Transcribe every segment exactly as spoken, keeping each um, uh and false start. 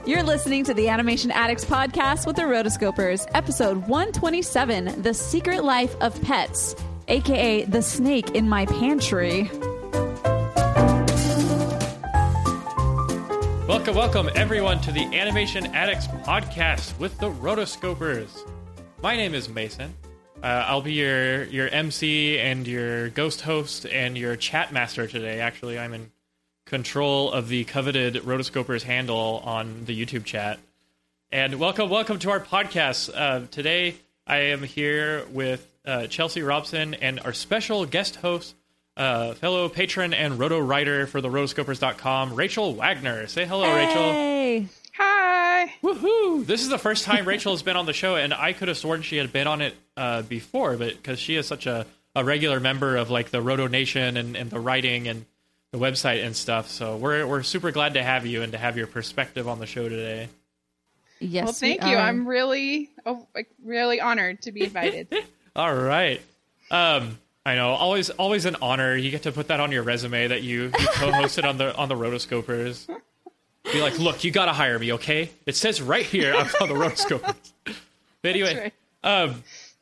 You're listening to the Animation Addicts podcast with the Rotoscopers, episode one twenty-seven, The Secret Life of Pets, aka The Snake in My Pantry. Welcome, welcome everyone to the Animation Addicts podcast with the Rotoscopers. My name is Mason. Uh, I'll be your, your M C and your ghost host and your chat master today. Actually, I'm in control of the coveted Rotoscopers handle on the YouTube chat. And welcome, welcome to our podcast. Uh, today, I am here with uh, Chelsea Robson and our special guest host, uh, fellow patron and roto writer for the rotoscopers dot com, Rachel Wagner. Say hello, Hey. Rachel. Hi. Woohoo! This is the first time Rachel has been on the show, and I could have sworn she had been on it uh, before, but because she is such a, a regular member of like the Roto Nation and, and the writing and the website and stuff, so we're we're super glad to have you and to have your perspective on the show today. Yes, well, thank we you. are. I'm really, oh, like, really honored to be invited. All right. Um, I know, always always an honor. You get to put that on your resume that you, you co-hosted on the on the Rotoscopers. Be like, look, you gotta hire me, okay? It says right here I'm on the Rotoscopers. But anyway, right. um,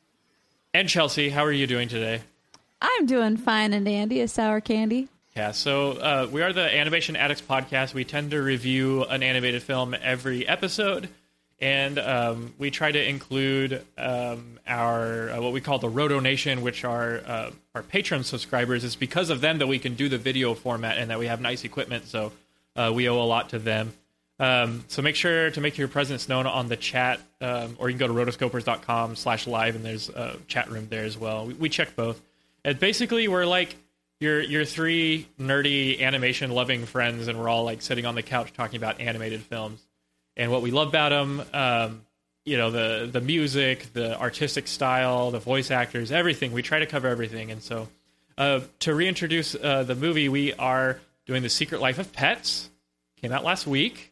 and Chelsea, how are you doing today? I'm doing fine and dandy, a sour candy. Yeah, so uh, we are the Animation Addicts podcast. We tend to review an animated film every episode, and um, we try to include um, our uh, what we call the Roto Nation, which are uh, our Patreon subscribers. It's because of them that we can do the video format and that we have nice equipment, so uh, we owe a lot to them. Um, so make sure to make your presence known on the chat, um, or you can go to rotoscopers dot com slash live, and there's a chat room there as well. We, we check both. And basically, we're like You're, you're three nerdy animation-loving friends, and we're all like sitting on the couch talking about animated films and what we love about them. Um, you know, the the music, the artistic style, the voice actors, everything. We try to cover everything. And so, uh, to reintroduce uh, the movie, we are doing The Secret Life of Pets. Came out last week,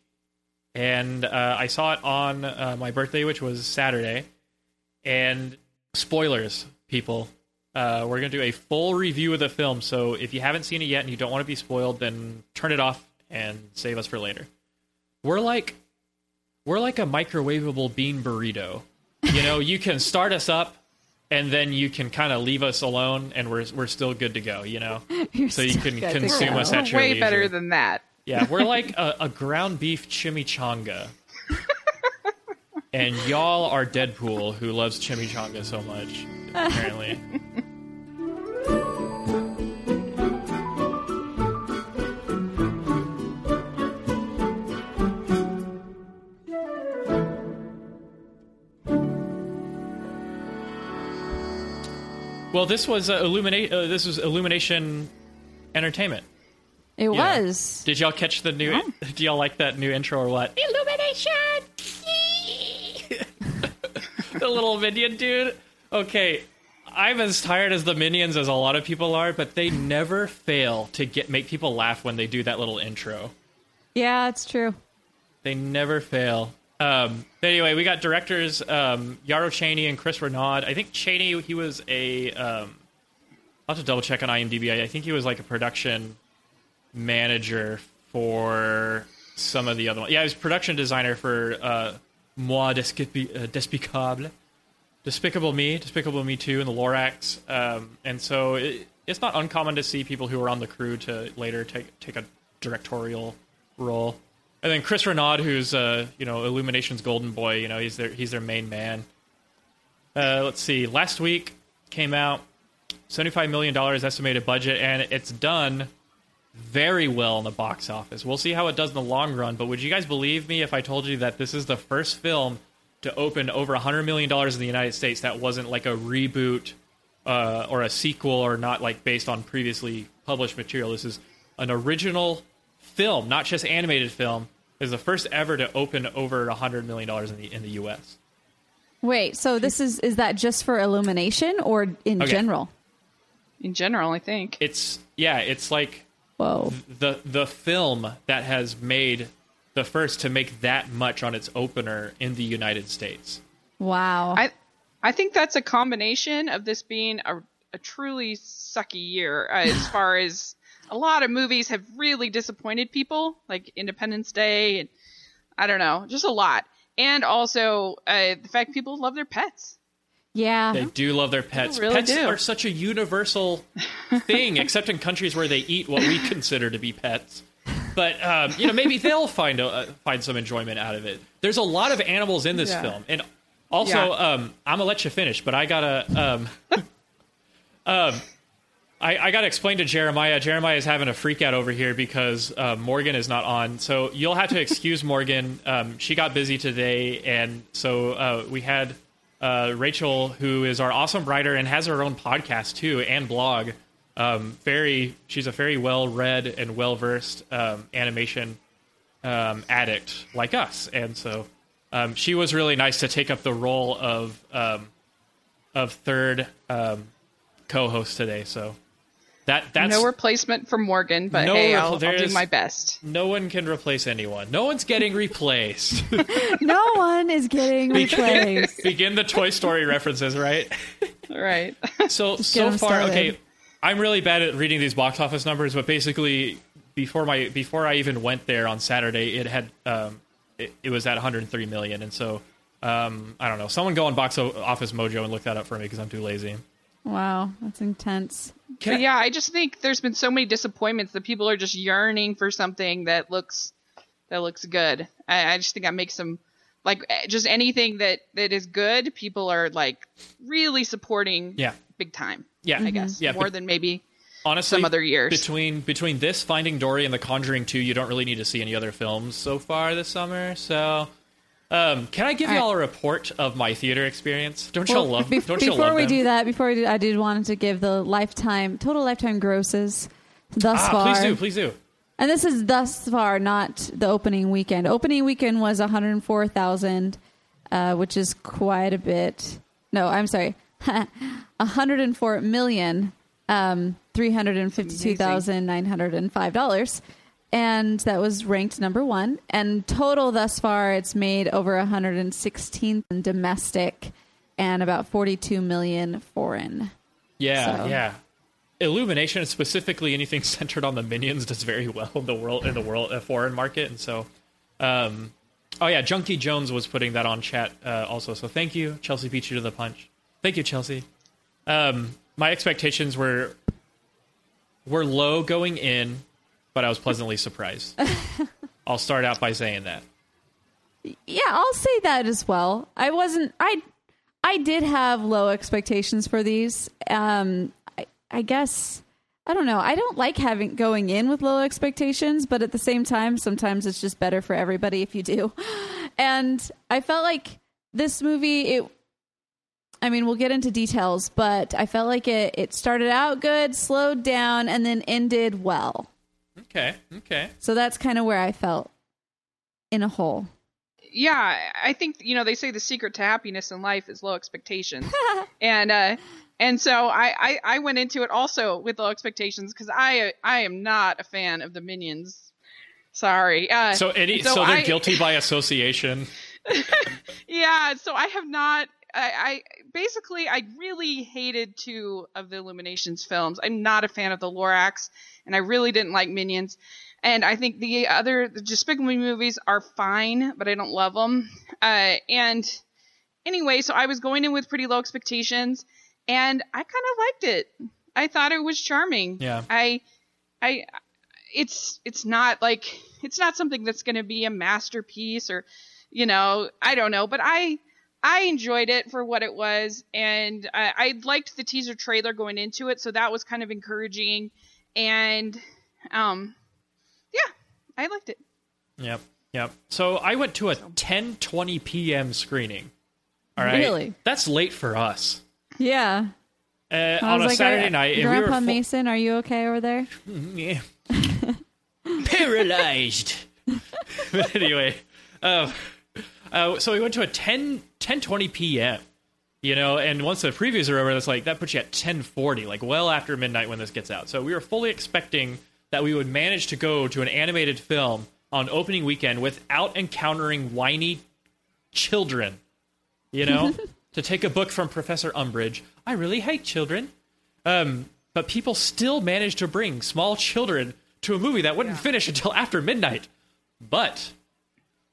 and uh, I saw it on uh, my birthday, which was Saturday. And spoilers, people. Uh, we're going to do a full review of the film, so if you haven't seen it yet and you don't want to be spoiled, then turn it off and save us for later. We're like we're like a microwavable bean burrito. You know, you can start us up, and then you can kind of leave us alone, and we're we're still good to go, you know? You're So you still can good to consume go. us at your Way leisure. better than that. Yeah, we're like a, a ground beef chimichanga. And y'all are Deadpool, who loves chimichanga so much, apparently. Well, this was uh, Illumina- uh, This was Illumination Entertainment. It Yeah. was. Did y'all catch the new? Do y'all like that new intro or what? Illumination. The little minion dude. Okay, I'm as tired as the minions as a lot of people are, but they never fail to get make people laugh when they do that little intro. Yeah, it's true. They never fail. Um, but anyway, we got directors um, Yarrow Cheney and Chris Renaud. I think Cheney, he was a. Um, I'll have to double check on IMDb. I think he was like a production manager for some of the other ones. Yeah, he was production designer for uh, Moi Despi- uh, Despicable, Despicable Me, Despicable Me two, and the Lorax. Um, and so it, it's not uncommon to see people who are on the crew to later take take a directorial role. And then Chris Renaud, who's uh, you know Illumination's golden boy, you know he's their he's their main man. Uh, let's see. Last week came out, seventy-five million dollars estimated budget, and it's done very well in the box office. We'll see how it does in the long run, but would you guys believe me if I told you that this is the first film to open over one hundred million dollars in the United States that wasn't like a reboot uh, or a sequel or not like based on previously published material? This is an original film, not just animated film. Is the first ever to open over one hundred million dollars in the in the U S. Wait, so this is is that just for Illumination or in Okay. general? In general, I think. It's yeah, it's like Whoa. the the film that has made the first to make that much on its opener in the United States. Wow. I I think that's a combination of this being a, a truly sucky year uh, as far as a lot of movies have really disappointed people, like Independence Day and I don't know, just a lot. And also uh, the fact people love their pets. Yeah. They do love their pets. really Pets do. are such a universal thing, except in countries where they eat what we consider to be pets. But, um, you know, maybe they'll find a, uh, find some enjoyment out of it. There's a lot of animals in this Yeah. film. And also, Yeah. um, I'm going to let you finish, but I got to... Um, um, I, I got to explain to Jeremiah. Jeremiah is having a freak out over here because uh, Morgan is not on. So you'll have to excuse Morgan. Um, she got busy today, and so uh, we had... Uh, Rachel, who is our awesome writer and has her own podcast too and blog. Um, very, she's a very well-read and well-versed um, animation um, addict like us, and so um, she was really nice to take up the role of um, of third um, co-host today. So that that's No replacement for Morgan, but No hey, repl- I'll, I'll there do is- my best. no one can replace anyone. No one's getting replaced. No one is getting replaced. Begin the Toy Story references, right? All right. So get so 'em far, started. okay. I'm really bad at reading these box office numbers, but basically, before my before I even went there on Saturday, it had um, it, it was at one hundred three million, and so um, I don't know. Someone go on Box Office Mojo and look that up for me because I'm too lazy. Wow, that's intense. Can But I- yeah, I just think there's been so many disappointments that people are just yearning for something that looks that looks good. I, I just think that makes them like eh, just anything that that is good. People are like really supporting. Yeah. Big time. Yeah, I guess yeah, more but- than maybe Honestly, some other years. between between this, Finding Dory, and The Conjuring two, you don't really need to see any other films so far this summer. So, um, can I give All y'all right. a report of my theater experience? Don't y'all Well, love? bef- don't y'all before love we them? do that, before we do, I did wanted to give the lifetime total lifetime grosses thus Ah, far. please do, please do. And this is thus far, not the opening weekend. Opening weekend was one hundred four thousand, uh, which is quite a bit. No, I'm sorry, one hundred four million, um, three hundred fifty-two thousand nine hundred five dollars, and that was ranked number one. And total thus far, it's made over one hundred sixteen domestic and about forty-two million foreign. Yeah, So- yeah. Illumination, specifically anything centered on the Minions, does very well in the world in the world uh, foreign market, and so, um, oh yeah, Junkie Jones was putting that on chat uh, also. So thank you, Chelsea beat you to the punch. Thank you, Chelsea. Um, my expectations were were low going in, but I was pleasantly surprised. I'll start out by saying that. Yeah, I'll say that as well. I wasn't. I I did have low expectations for these. Um, I, I guess I don't know. I don't like having going in with low expectations, but at the same time, sometimes it's just better for everybody if you do. And I felt like this movie. It. I mean, we'll get into details, but I felt like it. It started out good, slowed down, and then ended well. Okay, okay. So that's kind of where I felt in a whole. Yeah, I think you know they say the secret to happiness in life is low expectations, and uh, and so I, I, I went into it also with low expectations because I I am not a fan of the Minions. Sorry. Uh, So any so, so they're I- guilty by association. Yeah, so I have not. I, I basically I really hated two of the Illuminations films. I'm not a fan of the Lorax, and I really didn't like Minions. And I think the other the Despicable Me movies are fine, but I don't love them. Uh, and anyway, so I was going in with pretty low expectations, and I kind of liked it. I thought it was charming. Yeah. I, I, it's it's not like it's not something that's going to be a masterpiece or, you know, I don't know, but I. I enjoyed it for what it was, and I, I liked the teaser trailer going into it, so that was kind of encouraging. And, um, yeah, I liked it. Yep, yep. So I went to a ten twenty p.m. screening. All right, Really? that's late for us. Yeah. Uh, I on was a like, Saturday are- night, and we Grandpa were fu- Mason, are you okay over there? Yeah. paralyzed. But anyway, uh, uh, so we went to a ten twenty p.m. You know, and once the previews are over, that's like that puts you at ten forty, like well after midnight when this gets out. So we were fully expecting that we would manage to go to an animated film on opening weekend without encountering whiny children. You know, to take a book from Professor Umbridge, I really hate children. Um, but people still managed to bring small children to a movie that wouldn't finish until after midnight. But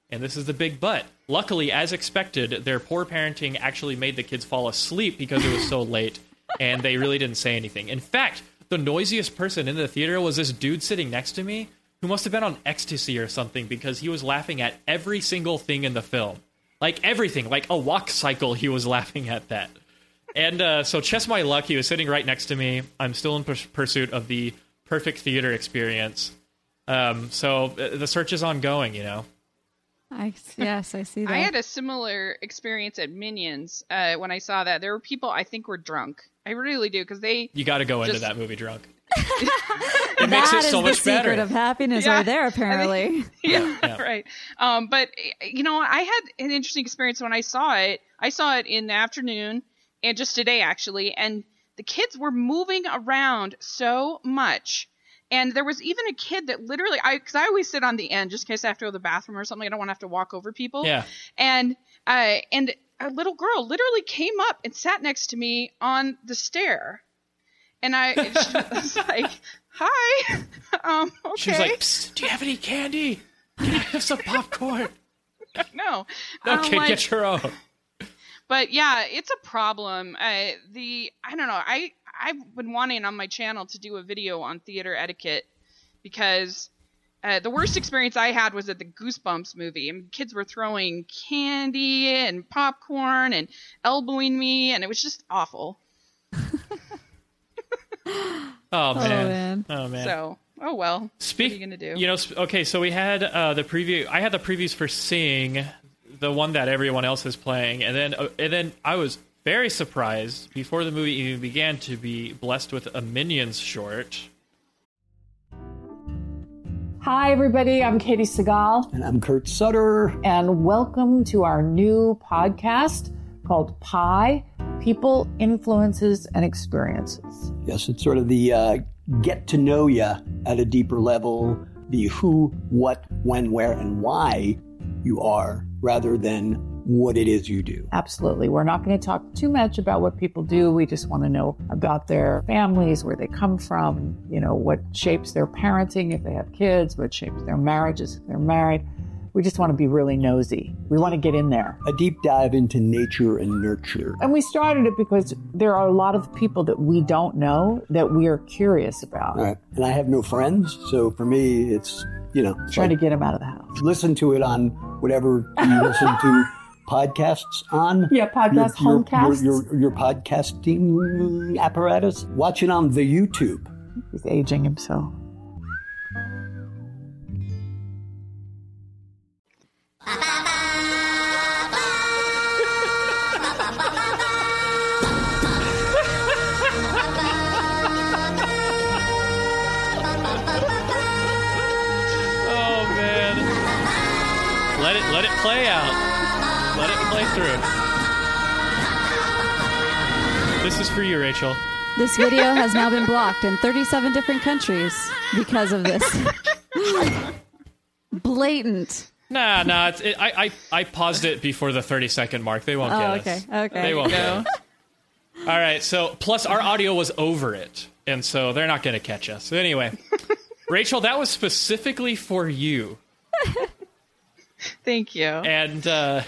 And this is the big but. Luckily, as expected, their poor parenting actually made the kids fall asleep because it was so late, and they really didn't say anything. In fact, the noisiest person in the theater was this dude sitting next to me who must have been on ecstasy or something because he was laughing at every single thing in the film. Like everything, like a walk cycle, he was laughing at that. And uh, so chess my luck, he was sitting right next to me. I'm still in pers- pursuit of the perfect theater experience. Um, so uh, the search is ongoing, you know. I, yes, I see that. I had a similar experience at Minions uh, when I saw that. There were people I think were drunk. I really do, because they... You got to go just... into that movie drunk. It makes that it so is much the secret better. of happiness Yeah. right there, apparently. I mean, yeah, Yeah. right. Um, but, you know, I had an interesting experience when I saw it. I saw it in the afternoon, and just today, actually, and the kids were moving around so much. And there was even a kid that literally, I because I always sit on the end just in case I have to go to the bathroom or something. I don't want to have to walk over people. Yeah. And uh, and a little girl literally came up and sat next to me on the stair. And I she was like, hi. um, okay. She was like, Psst, do you have any candy? Can I have some popcorn? No. No, Um, kid, like- get your own. But yeah, it's a problem. Uh, the I don't know. I I've been wanting on my channel to do a video on theater etiquette because uh, the worst experience I had was at the Goosebumps movie. I mean, kids were throwing candy and popcorn and elbowing me, and it was just awful. Oh, man. man. Oh, man. So, oh well. Speak, what are you gonna do? You know, sp- okay, so we had uh, the preview. I had the previews for Sing, the one that everyone else is playing, and then uh, and then I was very surprised before the movie even began to be blessed with a Minions short. Hi, everybody. I'm Katie Segal, And I'm Kurt Sutter. and welcome to our new podcast called Pi People, Influences, and Experiences. Yes, it's sort of the uh, get to know you at a deeper level, the who, what, when, where, and why you are, rather than what it is you do. Absolutely. We're not going to talk too much about what people do. We just want to know about their families, where they come from, you know, what shapes their parenting if they have kids, what shapes their marriages if they're married. We just want to be really nosy. We want to get in there. A deep dive into nature and nurture. And we started it because there are a lot of people that we don't know that we are curious about. All right. And I have no friends, so for me, it's, you know, it's Trying like, to get them out of the house. listen to it on whatever you listen to podcasts on. Yeah, podcast, your, your, homecasts. your, your, your podcasting apparatus. Watch it on the YouTube. He's aging himself. Oh, man. Let it, let it play out. Let it play through. This is for you, Rachel. This video has now been blocked in thirty-seven different countries because of this. Blatant. Nah, nah. It's, it, I, I, I paused it before the thirty second mark. They won't Oh, get okay. us. Okay. They won't get us. All right. So, plus our audio was over it, and so they're not going to catch us. So anyway, Rachel, that was specifically for you, Thank you. and uh,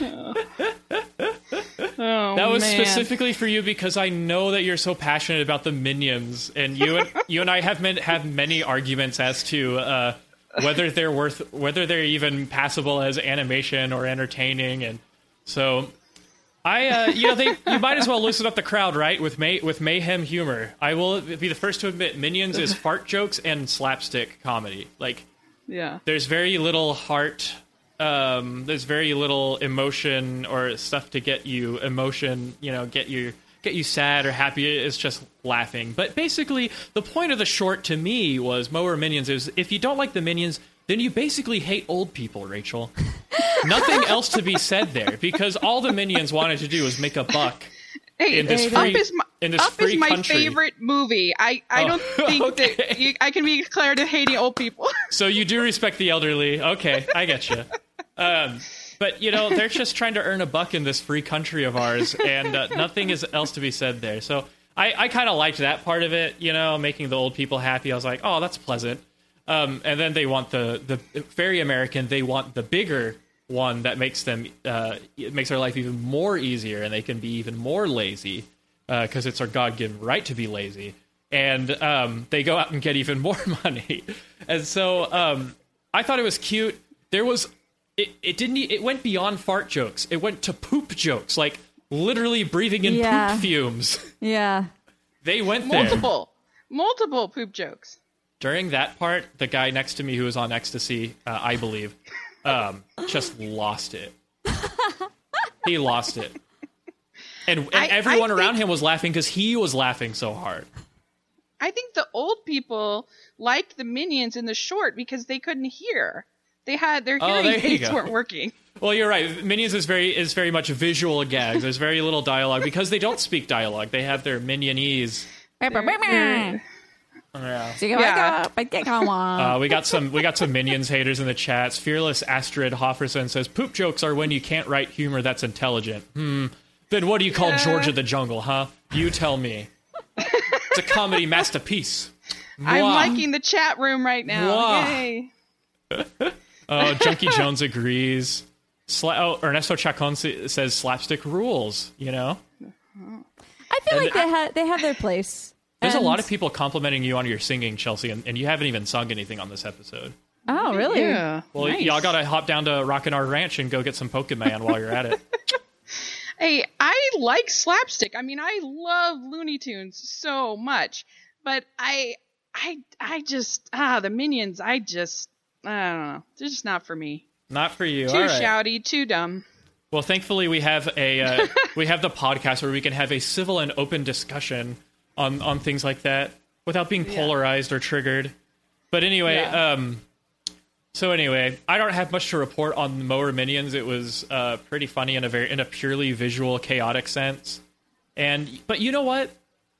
Oh, that was man. specifically for you because I know that you're so passionate about the Minions, and you and you and I have men, have many arguments as to uh, whether they're worth, whether they're even passable as animation or entertaining, and so I, uh, you know, they you might as well loosen up the crowd, right? With may, with mayhem humor. I will be the first to admit, Minions is fart jokes and slapstick comedy. Like, Yeah. there's very little heart. Um, there's very little emotion or stuff to get you emotion, you know, get you get you sad or happy. It's just laughing. But basically, the point of the short to me was Mower Minions is if you don't like the Minions, then you basically hate old people, Rachel. Nothing else to be said there because all the Minions wanted to do was make a buck. Hey, in this Up free- is my, in this Up free is my country. favorite movie. I, I Oh, don't think okay. that you, I can be declared a hating old people. So you do respect the elderly. Okay, I get you. Um, but, you know, they're just trying to earn a buck in this free country of ours, and uh, nothing is else to be said there. So I, I kind of liked that part of it, you know, making the old people happy. I was like, oh, that's pleasant. Um, and then they want the, the very American, they want the bigger one that makes them uh, it makes their life even more easier, and they can be even more lazy because uh, it's our God-given right to be lazy. And um, they go out and get even more money. And so um, I thought it was cute. There was it, it didn't it went beyond fart jokes. It went to poop jokes, like literally breathing in Yeah. poop fumes. Yeah. They went there. Multiple, multiple poop jokes. During that part, the guy next to me who was on ecstasy, uh, I believe, um, just lost it. He lost it. And, and I- everyone I around think- him was laughing because he was laughing so hard. I think the old people liked the Minions in the short because they couldn't hear. They had their Oh, hearing there you aids go. weren't working. Well, you're right. Minions is very is very much visual gags. There's very little dialogue because they don't speak dialogue. They have their minionese. They're- Yeah. Yeah. Uh, we got some we got some Minions haters in the chats. Fearless Astrid Hofferson says poop jokes are when you can't write humor that's intelligent. Hmm. Then what do you call Yeah. George of the Jungle, huh? You tell me. It's a comedy masterpiece. I'm Mwah. liking the chat room right now. Mwah. Yay. Oh, Junkie Jones agrees. Sla- oh, Ernesto Chacon sa- says slapstick rules. You know, I feel And like they have they have their place. there's And- a lot of people complimenting you on your singing, Chelsea, and, and you haven't even sung anything on this episode. Oh, really? Yeah. Well, Nice. y'all gotta hop down to Rockin' Our Ranch and go get some Pokemon while you're at it. Hey, I like slapstick. I mean, I love Looney Tunes so much, but I, I, I just ah the Minions. I just I don't know. They're just not for me. Not for you. Too All right. shouty, too dumb. Well, thankfully we have a uh, we have the podcast where we can have a civil and open discussion on on things like that without being Yeah. polarized or triggered. But anyway, Yeah. um, so anyway, I don't have much to report on Mower Minions. It was uh, pretty funny in a very in a purely visual, chaotic sense. And but you know what?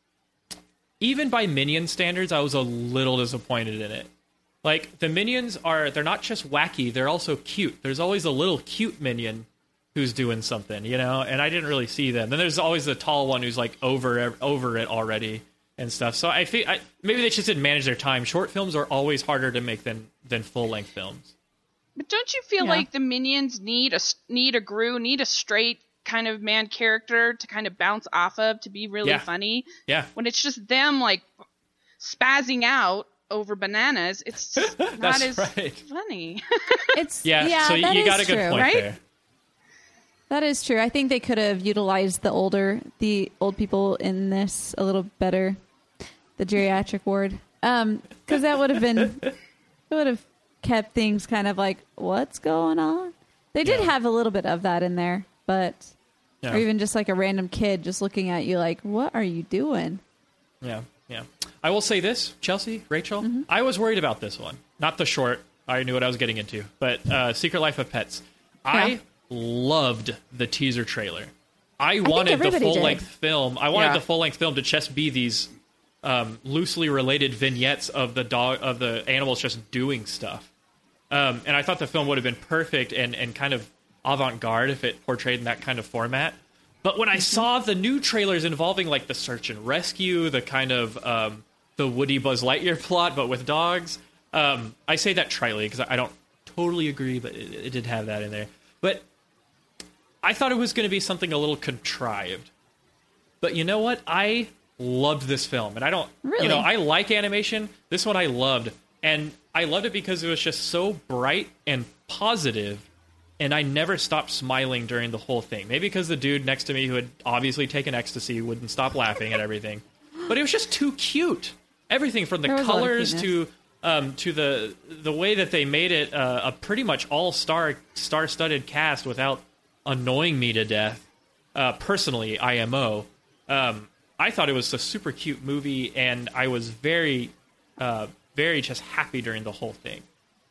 Even by Minion standards, I was a little disappointed in it. Like, the Minions are, they're not just wacky, they're also cute. There's always a little cute Minion who's doing something, you know? And I didn't really see them. Then there's always the tall one who's, like, over over it already and stuff. So I think, I, maybe they just didn't manage their time. Short films are always harder to make than, than full-length films. But don't you feel Yeah. like the Minions need a s- need a Gru, need a straight kind of man character to kind of bounce off of to be really Yeah. funny? Yeah. When it's just them like spazzing out over bananas, it's just not That's as right. funny. It's Yeah, yeah. so that you is got a good true. point right? there. That is true. I think they could have utilized the older, the old people in this a little better, the geriatric ward, um, because that would have been, it would have kept things kind of like, what's going on? They did Yeah. have a little bit of that in there, but Yeah. or even just like a random kid just looking at you like, what are you doing? Yeah, yeah. I will say this, Chelsea, Rachel, I was worried about this one. Not the short. I knew what I was getting into. But uh, Secret Life of Pets. I Yeah. loved the teaser trailer. I wanted the everybody did. full-length film. I wanted Yeah. the full-length film to just be these um, loosely related vignettes of the dog of the animals just doing stuff. Um, and I thought the film would have been perfect and, and kind of avant-garde if it portrayed in that kind of format. But when I saw the new trailers involving like the search and rescue, the kind of um, the Woody Buzz Lightyear plot, but with dogs, um, I say that tritely because I don't totally agree, but it, it did have that in there. But I thought it was going to be something a little contrived. But you know what? I loved this film, and I don't, Really? you know, I like animation. This one I loved, and I loved it because it was just so bright and positive. And I never stopped smiling during the whole thing. Maybe because the dude next to me who had obviously taken ecstasy wouldn't stop laughing at everything. But it was just too cute. Everything from the There was a lot of colors to cuteness. um, to the the way that they made it uh, a pretty much all star star studded cast without annoying me to death. Uh, personally, I M O. Um, I thought it was a super cute movie, and I was very, uh, very just happy during the whole thing.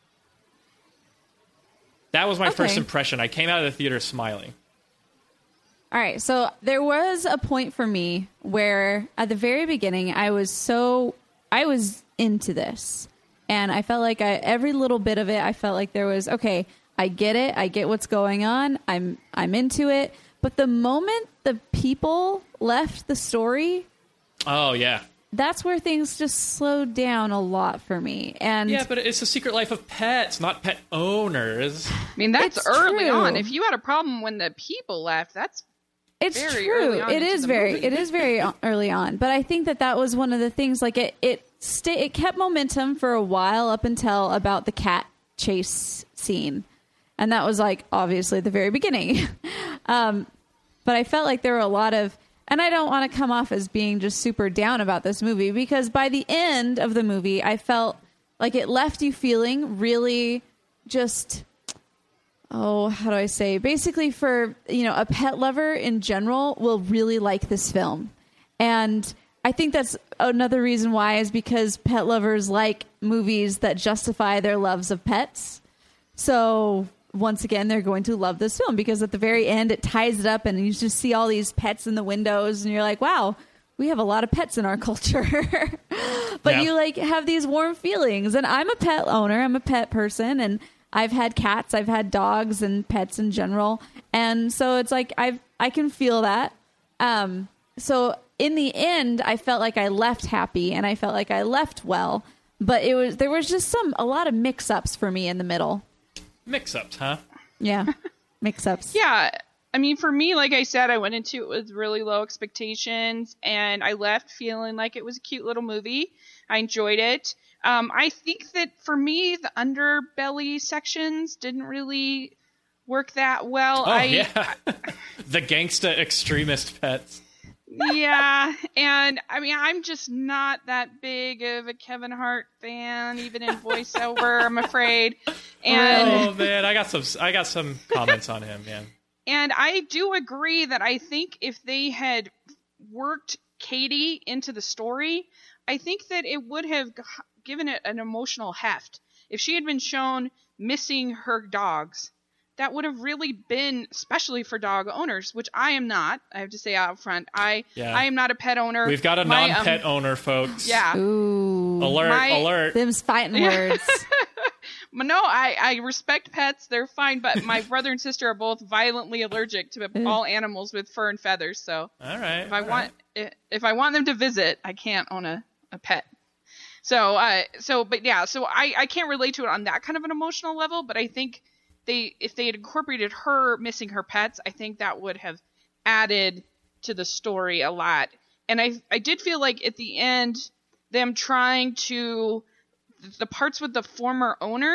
That was my Okay. first impression. I came out of the theater smiling. All right, so there was a point for me where at the very beginning I was so I was into this, and I felt like I, every little bit of it I felt like there was okay, I get it, I get what's going on, I'm I'm into it, but the moment the people left the story, Oh yeah, that's where things just slowed down a lot for me. And Yeah, but it's a Secret Life of Pets, not pet owners. I mean, that's It's early true. on. If you had a problem when the people left, that's it's very true. early on It into is the very, movie. it is very early on. But I think that that was one of the things. Like it, it stay, it kept momentum for a while up until about the cat chase scene, and that was like obviously the very beginning. um, but I felt like there were a lot of, and I don't want to come off as being just super down about this movie, because by the end of the movie, I felt like it left you feeling really just. Oh, how do I say? Basically, for, you know, a pet lover in general will really like this film. And I think that's another reason why, is because pet lovers like movies that justify their loves of pets. So once again, they're going to love this film, because at the very end, it ties it up and you just see all these pets in the windows and you're like, wow, we have a lot of pets in our culture. But Yeah. you like have these warm feelings. And I'm a pet owner. I'm a pet person, and I've had cats, I've had dogs and pets in general. And so it's like, I've, I can feel that. Um, so in the end, I felt like I left happy and I felt like I left well, but it was, there was just some, a lot of mix ups for me in the middle. Mix-ups, huh? Yeah. Mix ups. Yeah. I mean, for me, like I said, I went into it with really low expectations, and I left feeling like it was a cute little movie. I enjoyed it. Um, I think that for me, the underbelly sections didn't really work that well. Oh, I, yeah. The gangsta extremist pets. Yeah, and I mean, I'm just not that big of a Kevin Hart fan, even in voiceover, I'm afraid. And Oh, man, I got some I got some comments on him, man. And I do agree that I think if they had worked Katie into the story, I think that it would have g- given it an emotional heft. If she had been shown missing her dogs, that would have really been, especially for dog owners, which I am not. I have to say out front, I Yeah. I am not a pet owner. We've got a My, um, non-pet owner, folks. Yeah. Ooh. Alert, My- alert. Them's fighting words. But no, I, I respect pets. They're fine. But my brother and sister are both violently allergic to all animals with fur and feathers. So All right. if I all want right. if I want them to visit, I can't own a, a pet. So uh so but yeah, so I, I can't relate to it on that kind of an emotional level, but I think they if they had incorporated her missing her pets, I think that would have added to the story a lot. And I I did feel like at the end, them trying to the parts with the former owner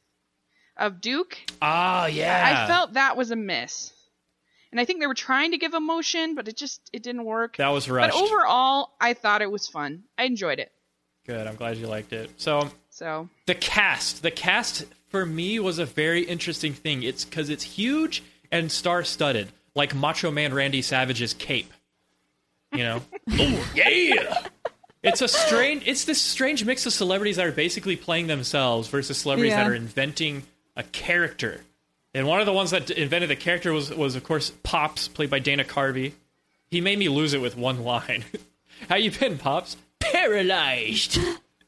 of Duke, Oh, yeah. I felt that was a miss. And I think they were trying to give emotion, but it just it didn't work. That was rushed. But overall, I thought it was fun. I enjoyed it. Good. I'm glad you liked it. So So the cast, the cast for me was a very interesting thing. It's because it's huge and star-studded, like Macho Man Randy Savage's cape. You know? Oh, yeah! It's a strange, it's this strange mix of celebrities that are basically playing themselves versus celebrities Yeah. that are inventing a character. And one of the ones that invented the character was, was of course, Pops, played by Dana Carvey. He made me lose it with one line. How you been, Pops? Paralyzed.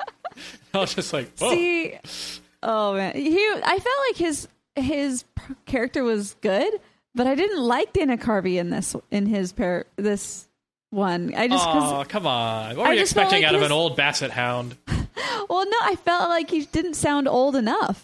I was just like, whoa. See, oh man, he. I felt like his his p- character was good, but I didn't like Dana Carvey in this in his pair this one. I just because Oh, come on. What I were you just felt expecting like out of his- an old basset hound? well, no, I felt like he didn't sound old enough.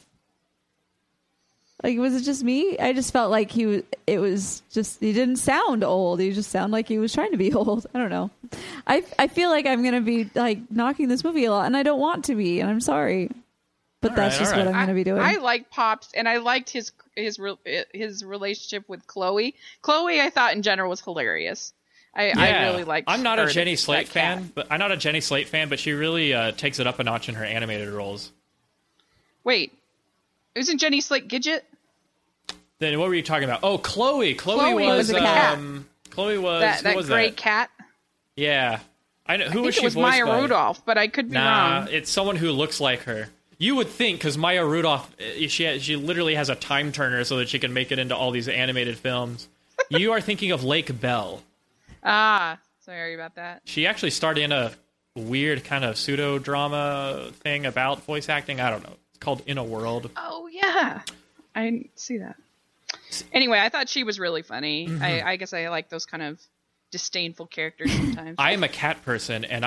Like, was it just me? I just felt like he was. It was just he didn't sound old. He just sounded like he was trying to be old. I don't know. I I feel like I'm gonna be like knocking this movie a lot, and I don't want to be, and I'm sorry. But All that's right, just all what right. I'm gonna be doing. I, I like Pops, and I liked his his re- his relationship with Chloe. Chloe, I thought in general was hilarious. I, I Yeah. really liked. I'm not her, a Jenny that Slate cat. fan, but I'm not a Jenny Slate fan, but she really uh, takes it up a notch in her animated roles. Wait, isn't Jenny Slate Gidget? Then what were you talking about? Oh, Chloe. Chloe, Chloe was, was a cat. um Chloe was That who that was gray that? cat. Yeah. I know who I was think she it was voiced Maya by? Rudolph, but I could be Nah, wrong. it's someone who looks like her. You would think, because Maya Rudolph, uh, she she literally has a time turner so that she can make it into all these animated films. You are thinking of Lake Bell. Ah, sorry about that. She actually starred in a weird kind of pseudo drama thing about voice acting. I don't know. It's called In a World. Oh yeah, I didn't see that. Anyway, I thought she was really funny. Mm-hmm. I, I guess I like those kind of disdainful characters sometimes. I am a cat person, and I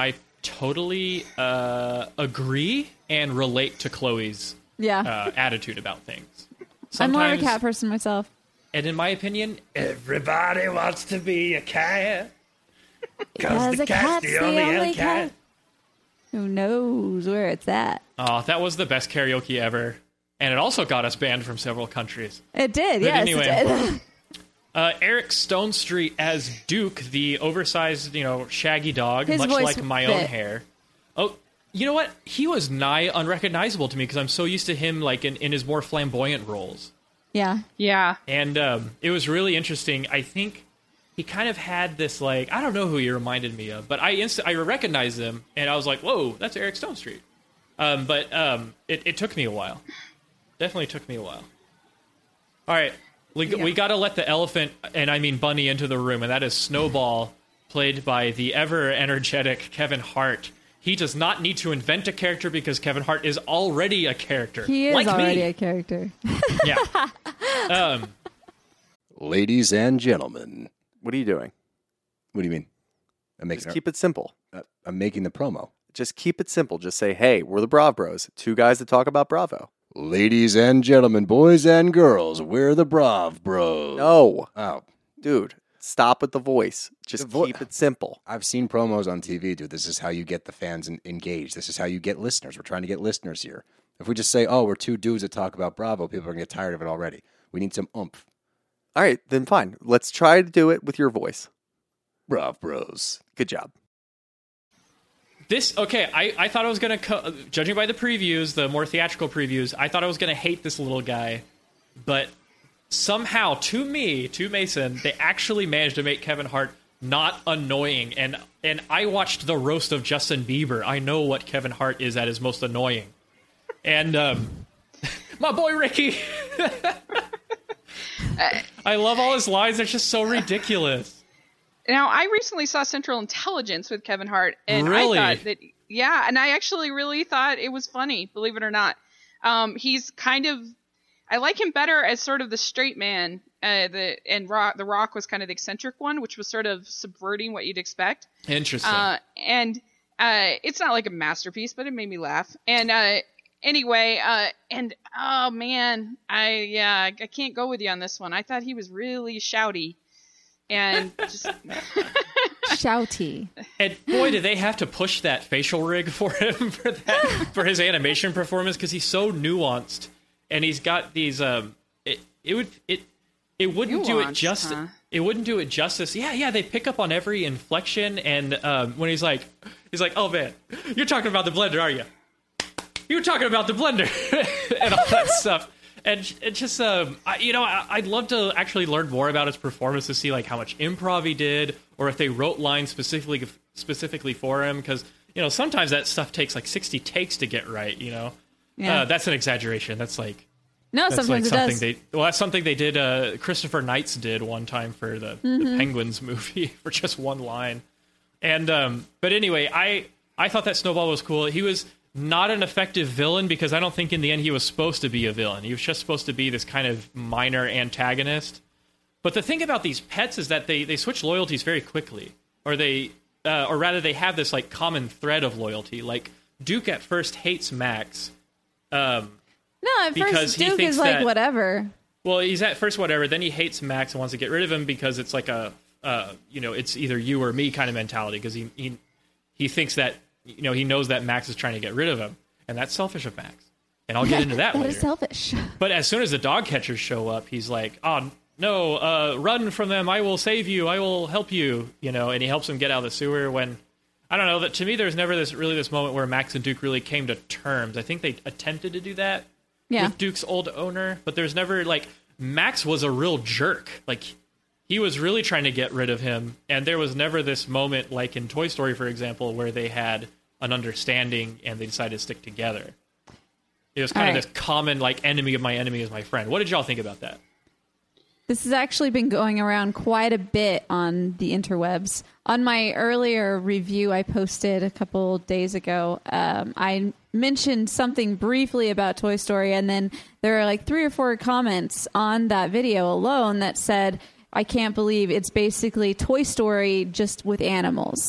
totally uh, agree and relate to Chloe's Yeah. uh, attitude about things. I'm more of a Sometimes- cat person myself. And in my opinion, everybody wants to be a cat. Because the cat's the only other cat. Who knows where it's at? Oh, that was the best karaoke ever. And it also got us banned from several countries. It did, But yes, anyway. it did. Uh, Eric Stone Street as Duke, the oversized, you know, shaggy dog, His much voice like my own fit. hair. Oh, you know what? He was nigh unrecognizable to me because I'm so used to him like in, in his more flamboyant roles. Yeah. Yeah. And um, it was really interesting. I think he kind of had this, like, I don't know who he reminded me of, but I inst- I recognized him, and I was like, whoa, that's Eric Stone Street. Um, but um, it, it took me a while. Definitely took me a while. All right. We, Yeah. we got to let the elephant, and I mean bunny, into the room, and that is Snowball, played by the ever-energetic Kevin Hart. He does not need to invent a character because Kevin Hart is already a character. He is like already me. a character. Yeah. Um, Ladies and gentlemen, What are you doing? what do you mean? I'm making Just keep it simple. uh, I'm making the promo. Just keep it simple. Just say, hey, we're the Brav Bros. Two guys that talk about Bravo. Ladies and gentlemen, boys and girls, we're the Brav Bros. No, Oh, dude, stop with the voice. Just The vo- keep it simple. I've seen promos on T V, dude. This is how you get the fans en- engaged. This is how you get listeners. We're trying to get listeners here. If we just say, oh, we're two dudes that talk about Bravo, people are going to get tired of it already. We need some oomph. All right, then fine. Let's try to do it with your voice. Brav Bros. Good job. This okay. I, I thought I was gonna co- judging by the previews, the more theatrical previews. I thought I was gonna hate this little guy, but somehow, to me, to Mason, they actually managed to make Kevin Hart not annoying. And and I watched the roast of Justin Bieber. I know what Kevin Hart is at his most annoying. And um, my boy Ricky. I love all his lines. They're just so ridiculous. Now, I recently saw Central Intelligence with Kevin Hart, and Really? I thought that, yeah, and I actually really thought it was funny, believe it or not. Um, he's kind of, I like him better as sort of the straight man, uh, the and Rock, The Rock was kind of the eccentric one, which was sort of subverting what you'd expect. Interesting. Uh, and uh, it's not like a masterpiece, but it made me laugh. And uh, anyway, uh, and oh man, I yeah, I, I can't go with you on this one. I thought he was really shouty, and just Shouty. And boy, did they have to push that facial rig for him for that for his animation performance because he's so nuanced and he's got these. Um, it it would it it wouldn't do it Nuanced, justice. huh? It wouldn't do it justice. Yeah, yeah. They pick up on every inflection, and um, when he's like, he's like, "Oh man, you're talking about the blender, are you? You're talking about the blender," and all that stuff. And it just, um, I, you know, I, I'd love to actually learn more about his performance to see like how much improv he did, or if they wrote lines specifically specifically for him. Because you know, sometimes that stuff takes like sixty takes to get right. You know, Yeah. uh, that's an exaggeration. That's like No, that's sometimes like it something does. they. Well, that's something they did. Uh, Christopher Knights did one time for the, Mm-hmm. the Penguins movie for just one line. And um, but anyway, I I thought that Snowball was cool. He was not an effective villain because I don't think in the end he was supposed to be a villain. He was just supposed to be this kind of minor antagonist. But the thing about these pets is that they, they switch loyalties very quickly, or they, uh, or rather, they have this like common thread of loyalty. Like Duke at first hates Max. Um, No, at because first he Duke thinks is like that- whatever. well, he's at first whatever. Then he hates Max and wants to get rid of him because it's like a, uh, you know, it's either you or me kind of mentality. Because he, he he thinks that you know he knows that Max is trying to get rid of him, and that's selfish of Max. And I'll get into that That later. is selfish. But as soon as the dog catchers show up, he's like, "Oh no, uh, run from them! I will save you! I will help you!" You know, and he helps him get out of the sewer. When I don't know that to me, there's never this really this moment where Max and Duke really came to terms. I think they attempted to do that Yeah. with Duke's old owner, but there's never like Max was a real jerk. Like he was really trying to get rid of him, and there was never this moment like in Toy Story, for example, where they had an understanding and they decided to stick together. It was kind All of right. this common like enemy of my enemy is my friend. What did y'all think about that? This has actually been going around quite a bit on the interwebs. On my earlier review I posted a couple days ago, um, I mentioned something briefly about Toy Story, and then there are like three or four comments on that video alone that said, I can't believe it's basically Toy Story just with animals.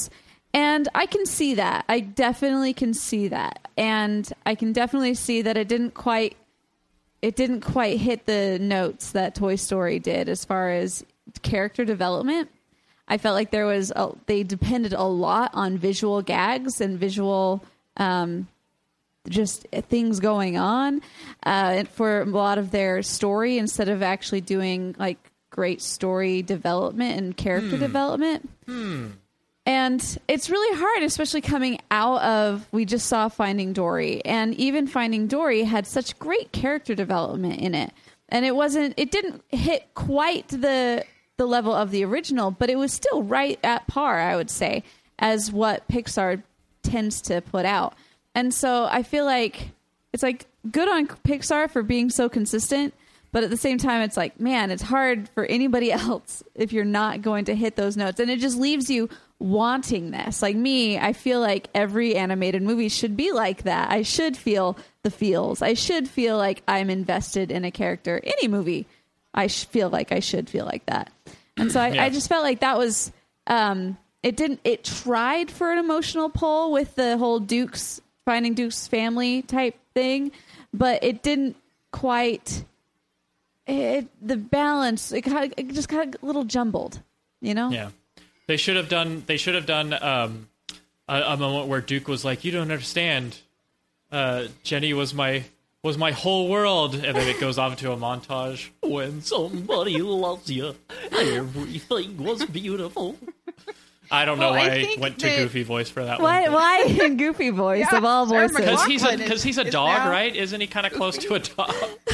And I can see that. I definitely can see that. And I can definitely see that it didn't quite it didn't quite hit the notes that Toy Story did as far as character development. I felt like there was a, they depended a lot on visual gags and visual um, just things going on uh, for a lot of their story instead of actually doing like great story development and character hmm. development. Hmm. And it's really hard, especially coming out of, we just saw Finding Dory, and even Finding Dory had such great character development in it. And it wasn't, it didn't hit quite the the level of the original, but it was still right at par, I would say, as what Pixar tends to put out. And so I feel like it's like good on Pixar for being so consistent, but at the same time, it's like, man, it's hard for anybody else if you're not going to hit those notes. And it just leaves you wanting this. Like me, I feel like every animated movie should be like that. I should feel the feels. I should feel like I'm invested in a character. Any movie, I sh- feel like I should feel like that. And so I, yeah. I just felt like that was, um, it didn't, it tried for an emotional pull with the whole Duke's, Finding Duke's family type thing, but it didn't quite, it, the balance, it, kind of, it just got a little jumbled, you know? Yeah. They should have done, they should have done um, a, a moment where Duke was like, you don't understand. Uh, Jenny was my, was my whole world. And then it goes off to a montage. When somebody loves you, everything was beautiful. I don't know well, why I, I went to Goofy voice for that why, one. Why in Goofy voice yeah, of all voices? Because he's a, cause he's a dog, now... right? Isn't he kind of close to a dog?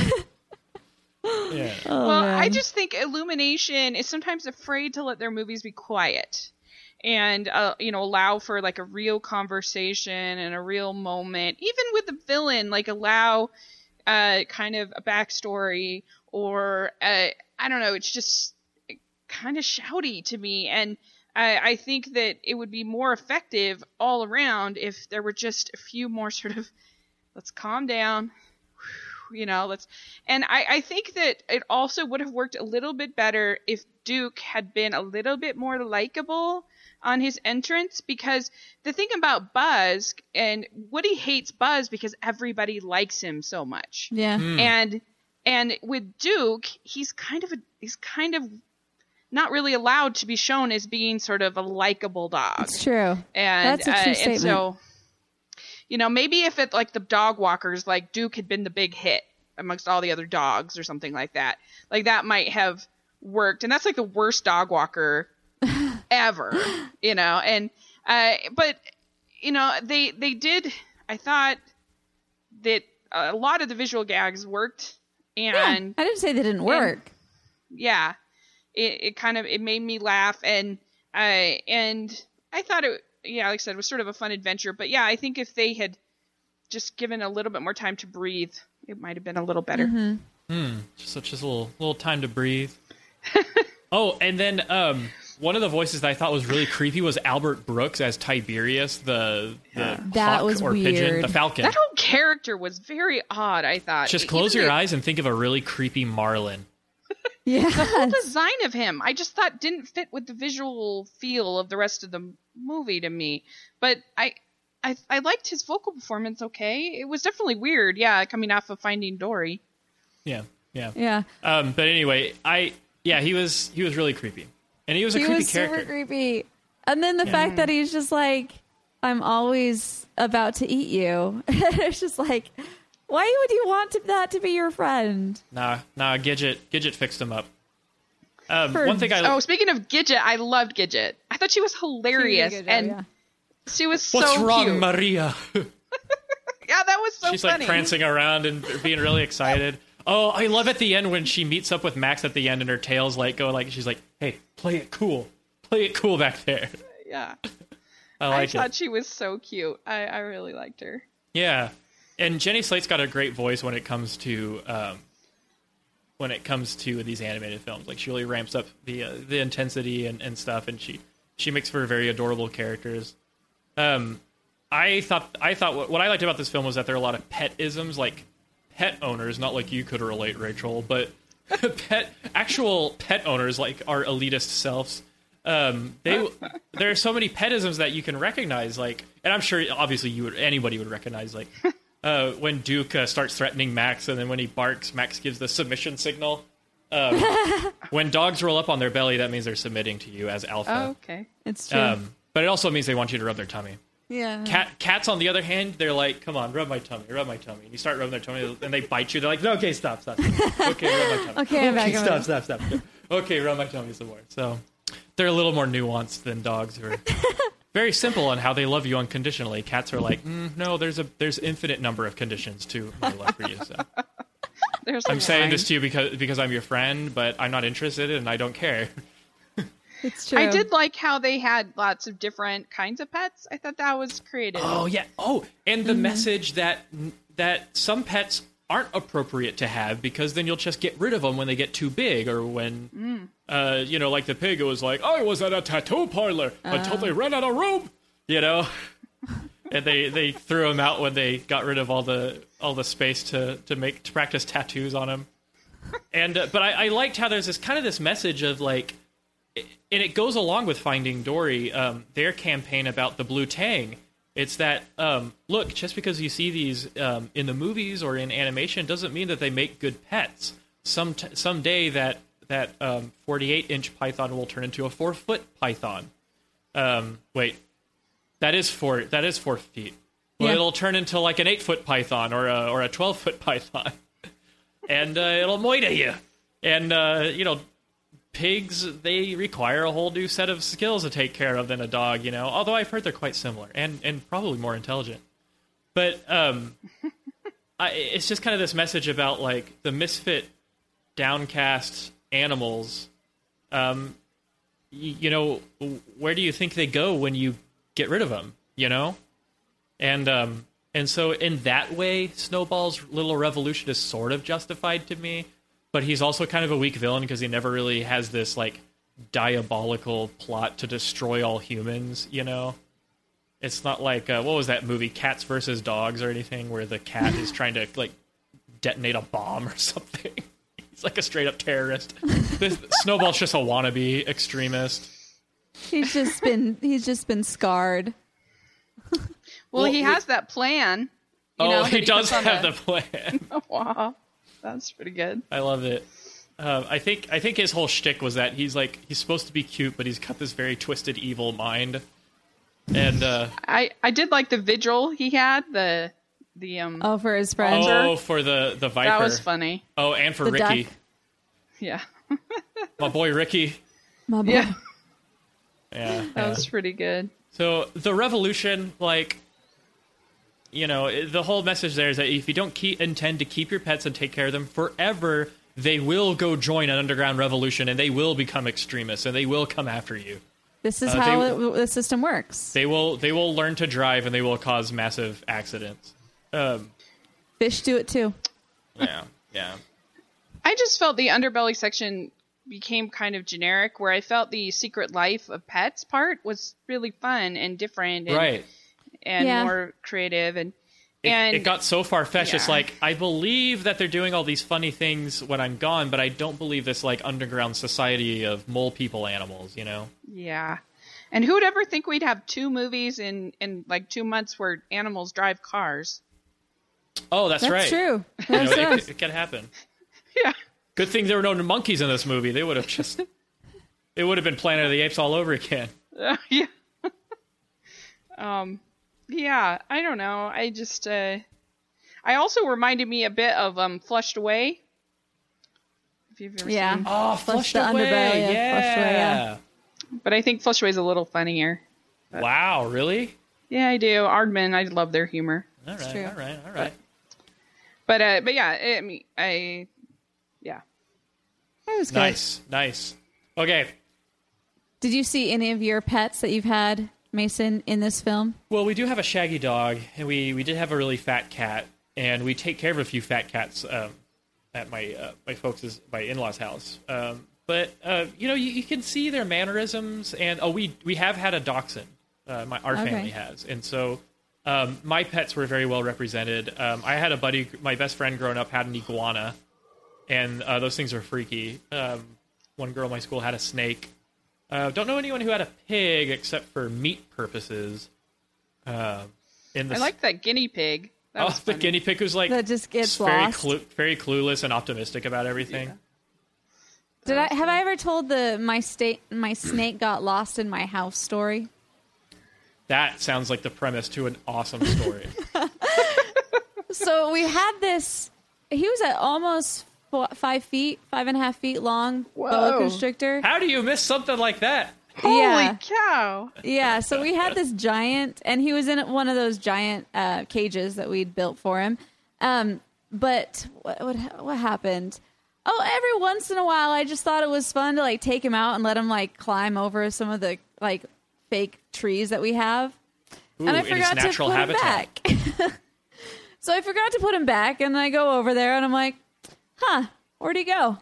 Yeah. Oh, well, man. I just think Illumination is sometimes afraid to let their movies be quiet and, uh, you know, allow for like a real conversation and a real moment. Even with the villain, like allow uh, kind of a backstory or, uh, I don't know, it's just kind of shouty to me. And I, I think that it would be more effective all around if there were just a few more sort of, let's calm down. You know, let's, and I, I think that it also would have worked a little bit better if Duke had been a little bit more likable on his entrance, because the thing about Buzz, and Woody hates Buzz because everybody likes him so much. Yeah. Mm. And, and with Duke, he's kind of a, he's kind of not really allowed to be shown as being sort of a likable dog. It's true. And, that's a true uh, statement. And so, you know, maybe if it like the dog walkers, like Duke had been the big hit amongst all the other dogs or something like that, like that might have worked. And that's like the worst dog walker ever, you know. And uh, but you know, they they did. I thought that a lot of the visual gags worked, and yeah, I didn't say they didn't work. And, yeah, it it kind of it made me laugh, and I uh, and I thought it. Yeah, like I said, it was sort of a fun adventure. But yeah, I think if they had just given a little bit more time to breathe, it might have been a little better. Mm-hmm. Hmm. Just such a little little time to breathe. Oh, and then um, one of the voices that I thought was really creepy was Albert Brooks as Tiberius, the, yeah. the that hawk was or weird. pigeon, the falcon. That whole character was very odd, I thought. Just close Even your the, eyes and think of a really creepy marlin. Yeah, the whole design of him, I just thought didn't fit with the visual feel of the rest of the movie to me. But I, I, I liked his vocal performance. Okay, it was definitely weird. Yeah, coming off of Finding Dory. Yeah, yeah, yeah. Um, but anyway, I yeah, he was he was really creepy, and he was a he creepy was character. Super creepy, and then the yeah. fact that he's just like, I'm always about to eat you. It's just like, why would you want to, that to be your friend? Nah, nah. Gidget, Gidget fixed him up. Um, For, one thing I oh, speaking of Gidget, I loved Gidget. I thought she was hilarious, job, and yeah. she was What's so wrong, cute. Maria? Yeah, that was so She's funny. like prancing around and being really excited. Oh, I love at the end when she meets up with Max at the end and her tail's like going like she's like, "Hey, play it cool, play it cool back there." Yeah, I like I thought it. she was so cute. I, I really liked her. Yeah, and Jenny Slate's got a great voice when it comes to um, when it comes to these animated films. Like she really ramps up the uh, the intensity and, and stuff, and she she makes for very adorable characters. Um, I thought I thought what, what I liked about this film was that there are a lot of pet isms, like pet owners, not like you could relate, Rachel, but pet actual pet owners, like our elitist selves, um, they there are so many petisms that you can recognize. Like, and I'm sure obviously you would anybody would recognize like uh, when Duke uh, starts threatening Max, and then when he barks, Max gives the submission signal. Um, when dogs roll up on their belly, that means they're submitting to you as alpha. Oh, okay. It's true. Um, but it also means they want you to rub their tummy. yeah. Cat, cats, on the other hand, they're like, come on, rub my tummy, rub my tummy. And you start rubbing their tummy, and they bite you. They're like, no, okay, stop, stop. Okay, rub my tummy. Okay, I'm back, I'm stop, back. stop, stop. Okay, rub my tummy some more. So they're a little more nuanced than dogs who are very simple on how they love you unconditionally. Cats are like, mm, no, there's a there's infinite number of conditions to my love for you. So There's I'm a saying line. this to you because because I'm your friend, but I'm not interested and I don't care. It's true. I did like how they had lots of different kinds of pets. I thought that was creative. Oh yeah. Oh, and the message that that some pets aren't appropriate to have because then you'll just get rid of them when they get too big, or when, uh, you know, like the pig. It was like, I was at a tattoo parlor until they ran out of room, you know, and they they threw him out when they got rid of all the all the space to to make to practice tattoos on him. And uh, but I, I liked how there's this kind of this message of like. And it goes along with Finding Dory, um, their campaign about the blue tang. It's that, um, look, just because you see these um, in the movies or in animation doesn't mean that they make good pets. Some t- someday that that um, forty-eight inch python will turn into a four foot python. Um, wait, that is four. That is four feet. Well, Yeah. it'll turn into like an eight foot python or a or a twelve foot python, and uh, it'll moida you. And uh, you know. Pigs, they require a whole new set of skills to take care of than a dog, you know, although I've heard they're quite similar and, and probably more intelligent. But um, I, it's just kind of this message about, like, the misfit, downcast animals. Um, you, you know, where do you think they go when you get rid of them, you know? And, um, and so in that way, Snowball's little revolution is sort of justified to me. But he's also kind of a weak villain because he never really has this, like, diabolical plot to destroy all humans, you know? It's not like, uh, what was that movie, Cats versus Dogs or anything, where the cat is trying to, like, detonate a bomb or something. He's like a straight-up terrorist. This, Snowball's just a wannabe extremist. He's just been he's just been scarred. well, well, he we- has that plan. You Oh, know, he that does puts on have the plan. Wow, that's pretty good. I love it. Uh, I think I think his whole shtick was that he's like he's supposed to be cute, but he's got this very twisted, evil mind. And uh, I I did like the vigil he had. The the um. Oh, for his friend. oh, for the the Viper. that was funny. Oh, and for The Ricky, duck. Yeah, my boy Ricky. My boy. yeah, Yeah, that yeah. was pretty good. So the revolution, like, you know, the whole message there is that if you don't keep, intend to keep your pets and take care of them forever, they will go join an underground revolution and they will become extremists and they will come after you. This is Uh, how they- it, the system works. They will they will learn to drive and they will cause massive accidents. Um, Fish do it too. yeah, yeah. I just felt the underbelly section became kind of generic, where I felt the secret life of pets part was really fun and different, and, Right. and Yeah. more creative, and It, and it got so far fetched. It's Yeah. like I believe that they're doing all these funny things when I'm gone, but I don't believe this like underground society of mole people animals. You know? yeah. And who would ever think we'd have two movies in in like two months where animals drive cars? Oh, that's, That's right. true. You know, That's it, right. could- it could happen. Yeah. Good thing there were no monkeys in this movie. They would have just. It would have been Planet of the Apes all over again. Uh, yeah. um, yeah, I don't know. I just, uh, I also reminded me a bit of um, Flushed Away. If you've ever Yeah. seen, Oh, Flush the underbelly of Flushed Away, yeah. but I think Flushed Away is a little funnier. Wow, really? Yeah, I do. Aardman, I love their humor. All right, true. all right, all right. But uh, but yeah, I mean, I, yeah. That was good. Nice, nice. Okay. Did you see any of your pets that you've had, Mason, in this film? Well, we do have a shaggy dog, and we, we did have a really fat cat, and we take care of a few fat cats um, at my uh, my folks' my in-laws' house. Um, but uh, you know, you, you can see their mannerisms, and oh, we we have had a dachshund. Uh, my our Okay. family has, and so um, my pets were very well represented. Um, I had a buddy, my best friend growing up, had an iguana, and uh, those things are freaky. Um, one girl in my school had a snake. Uh, don't know anyone who had a pig except for meat purposes. Uh, in the I like that guinea pig. That oh, was the funny. guinea pig who's like That just gets very lost. clu- very clueless and optimistic about everything. Yeah. Did I have I ever told the my state my snake got lost in my house story? That sounds like the premise to an awesome story. So we had this. He was at almost four, five feet, five and a half feet long boa Whoa. constrictor. How do you miss something like that? Holy Yeah. cow! Yeah, so we had this giant, and he was in one of those giant uh, cages that we'd built for him. Um, but what, what what happened? Oh, every once in a while, I just thought it was fun to like take him out and let him like climb over some of the like fake trees that we have. Ooh, and I in forgot its to natural put habitat. him back. So I forgot to put him back, and I go over there, and I'm like, "Huh, where'd he go?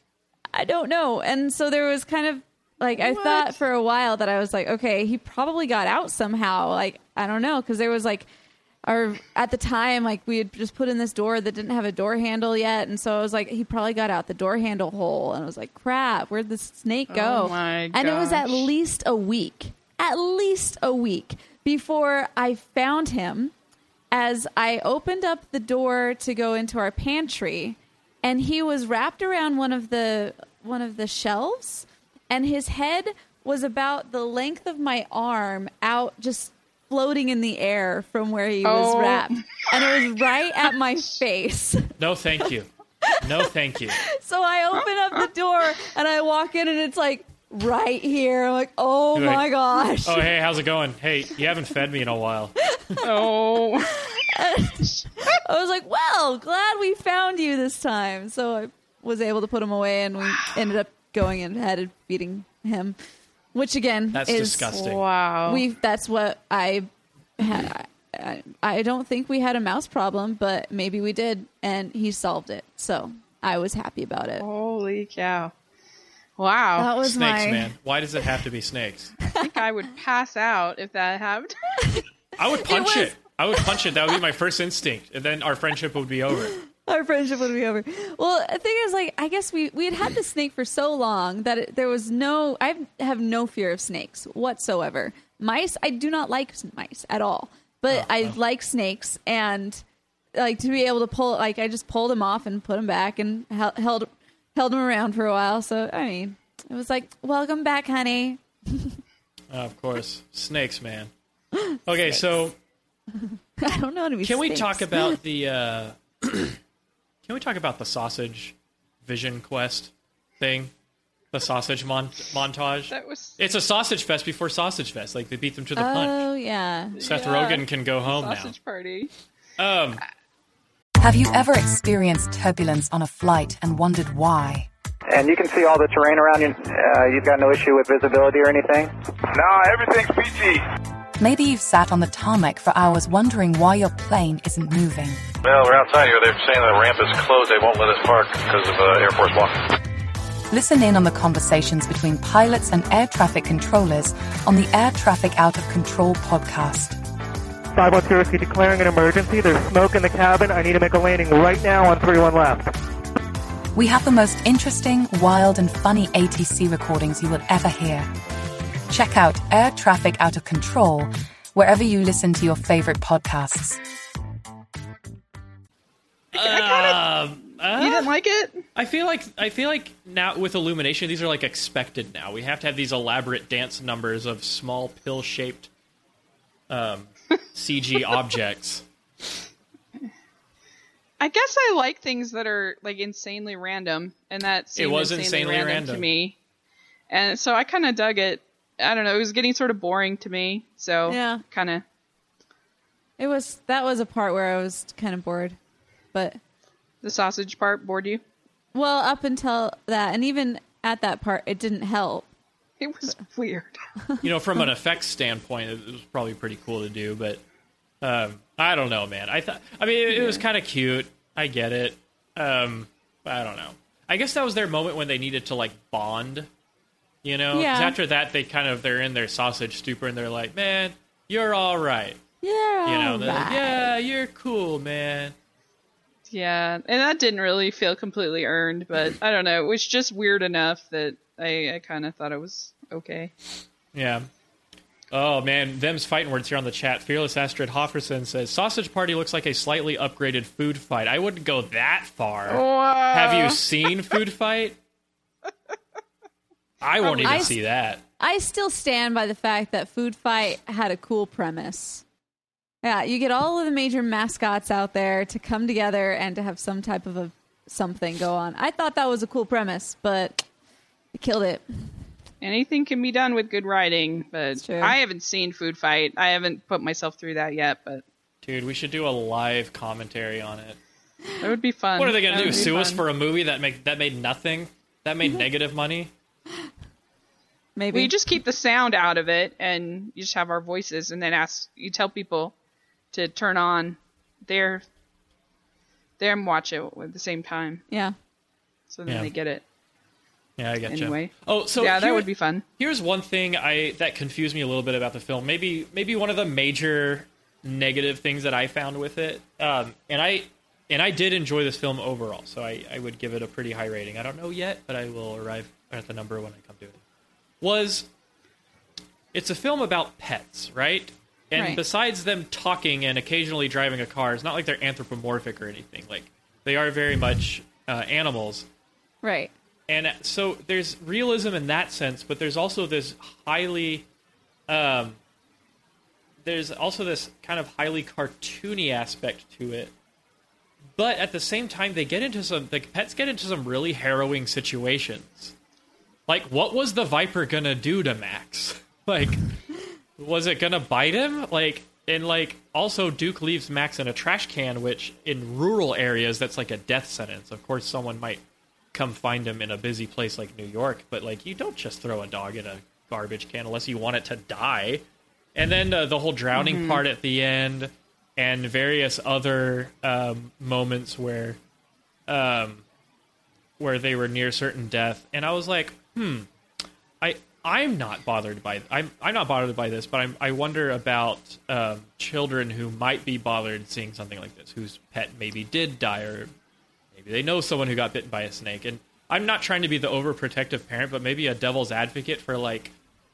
I don't know." And so there was kind of like I What? thought for a while that I was like, "Okay, he probably got out somehow." Like I don't know, because there was like, our at the time like we had just put in this door that didn't have a door handle yet, and so I was like, he probably got out the door handle hole, and I was like, "Crap, where'd the snake go?" Oh my And it was at gosh. least a week, at least a week before I found him. As I opened up the door to go into our pantry, and he was wrapped around one of the one of the shelves, and his head was about the length of my arm out, just floating in the air from where he was Oh. wrapped, and it was right at my face. No, thank you. No, thank you. So I open up the door and I walk in, and it's like right here. I'm like, oh You're like, my gosh. Oh, hey, how's it going? Hey, you haven't fed me in a while. Oh, I was like, well, glad we found you this time. So I was able to put him away, and we ended up going and headed feeding him, which again That's is disgusting. wow! we. That's what I had. I, I don't think we had a mouse problem, but maybe we did, and he solved it. So I was happy about it. Holy cow! Wow! That was Snakes, my man. Why does it have to be snakes? I think I would pass out if that happened. I would punch was- it. I would punch it. That would be my first instinct, and then our friendship would be over. Our friendship would be over. Well, the thing is, like, I guess we we had had the snake for so long that it, there was no. I have no fear of snakes whatsoever. Mice, I do not like mice at all. But Oh, I oh. like snakes, and like to be able to pull, like I just pulled him off and put him back and held held, held him around for a while. So I mean, it was like, welcome back, honey. Uh, of course, snakes, man. Okay, so I don't know how to be. can we snakes. talk about the? Uh, can we talk about the sausage Vision Quest thing? The sausage mon- montage. That was It's a sausage fest before sausage fest. Like they beat them to the punch. Oh yeah. Seth yeah. Rogen can go home sausage party. now. Um, Have you ever experienced turbulence on a flight and wondered why? And you can see all the terrain around you. Uh, you've got no issue with visibility or anything? No, everything's peachy. Maybe you've sat on the tarmac for hours wondering why your plane isn't moving. Well, we're outside here. They're saying the ramp is closed. They won't let us park because of uh, Air Force One. Listen in on the conversations between pilots and air traffic controllers on the Air Traffic Out of Control podcast. five one zero, declaring an emergency. There's smoke in the cabin. I need to make a landing right now on three one left. We have the most interesting, wild, and funny A T C recordings you will ever hear. Check out Air Traffic Out of Control wherever you listen to your favorite podcasts. um, uh, You didn't like it? I feel like I feel like now with Illumination, these are like expected now. We have to have these elaborate dance numbers of small pill-shaped um, C G objects. I guess I like things that are like insanely random, and that seemed was insanely, insanely random, random. to me. And so I kind of dug it. I don't know. It was getting sort of boring to me. So Yeah. kind of. It was that was a part where I was kind of bored, but The sausage part bored you? well, up until that, and even at that part, it didn't help. It was weird. You know, from an effects standpoint, it was probably pretty cool to do, but um, I don't know, man. I thought, I mean, it, it was kind of cute. I get it. Um, I don't know. I guess that was their moment when they needed to like bond. You know, 'Cause Yeah. after that, they kind of they're in their sausage stupor and they're like, "Man, you're all right." Yeah, You know, they're like, right. "Yeah, you're cool, man." Yeah, and that didn't really feel completely earned, but I don't know. It was just weird enough that I, I kind of thought it was okay. Yeah. Oh, man. Them's fighting words here on the chat. Fearless Astrid Hofferson says, Sausage Party looks like a slightly upgraded Food Fight. I wouldn't go that far. Wow. Have you seen Food Fight? I won't even I, see that. I still stand by the fact that Food Fight had a cool premise. Yeah, you get all of the major mascots out there to come together and to have some type of a something go on. I thought that was a cool premise, but it killed it. Anything can be done with good writing, but I haven't seen Food Fight. I haven't put myself through that yet, but Dude, we should do a live commentary on it. That would be fun. What are they going to do? That would be Sue us fun. for a movie that make that made nothing? That made negative money? Maybe. We just keep the sound out of it, and you just have our voices, and then ask you tell people to turn on their their and watch it at the same time. Yeah. So then Yeah. they get it. Yeah, I get you. Anyway. Oh, so yeah, that here- would be fun. Here's one thing I that confused me a little bit about the film. Maybe maybe one of the major negative things that I found with it. Um, and I and I did enjoy this film overall, so I, I would give it a pretty high rating. I don't know yet, but I will arrive at the number when I come to it. Was it's a film about pets, right? And Right. besides them talking and occasionally driving a car, it's not like they're anthropomorphic or anything. Like they are very much uh, animals. Right. And so there's realism in that sense, but there's also this highly, um, there's also this kind of highly cartoony aspect to it. But at the same time, they get into some, the pets get into some really harrowing situations. Like, what was the Viper gonna do to Max? Like, was it gonna bite him? Like, and like, also Duke leaves Max in a trash can, which in rural areas, that's like a death sentence. Of course, someone might come find him in a busy place like New York, but like you don't just throw a dog in a garbage can unless you want it to die. And then uh, the whole drowning Mm-hmm. part at the end, and various other um, moments where, um, where they were near certain death, and I was like, hmm, I I'm not bothered by I'm I'm not bothered by this, but I'm, I wonder about um, children who might be bothered seeing something like this, whose pet maybe did die, or maybe they know someone who got bitten by a snake. And I'm not trying to be the overprotective parent, but maybe a devil's advocate for, like,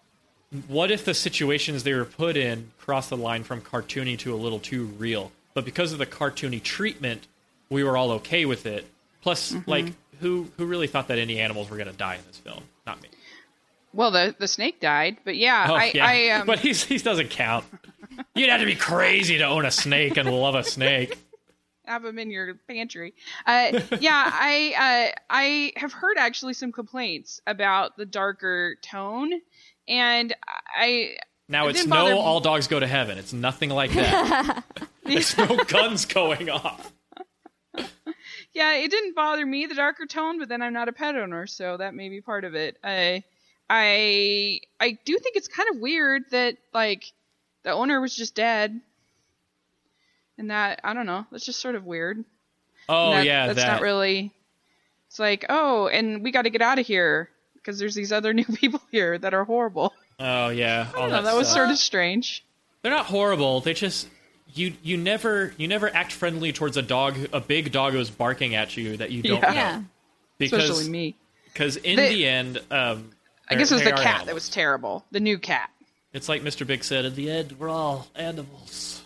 what if the situations they were put in crossed the line from cartoony to a little too real? But because of the cartoony treatment, we were all okay with it. Plus, Mm-hmm. like, who who really thought that any animals were going to die in this film? Not me. Well, the the snake died, but yeah, Oh, I, yeah. I um, But he's, he doesn't count. You'd have to be crazy to own a snake and love a snake. have them in your pantry. Uh, yeah, I uh, I have heard actually some complaints about the darker tone, and I Now, it it's didn't bother no me. all dogs go to heaven. It's nothing like that. There's no guns going off. Yeah, it didn't bother me, the darker tone, but then I'm not a pet owner, so that may be part of it. I I I do think it's kind of weird that, like, the owner was just dead. And that, I don't know, that's just sort of weird. Oh, And that- yeah, That's that. not really, it's like, oh, and we got to get out of here because there's these other new people here that are horrible. Oh, yeah. I all don't know, that was stuff. sort of strange. They're not horrible. They just you you never you never act friendly towards a dog, a big dog who's barking at you that you don't Yeah. know. Yeah. Because Especially me. because in They- the end, um, I guess it was they the are cat animals. that was terrible. The new cat. It's like Mister Big said. In the end, we're all animals.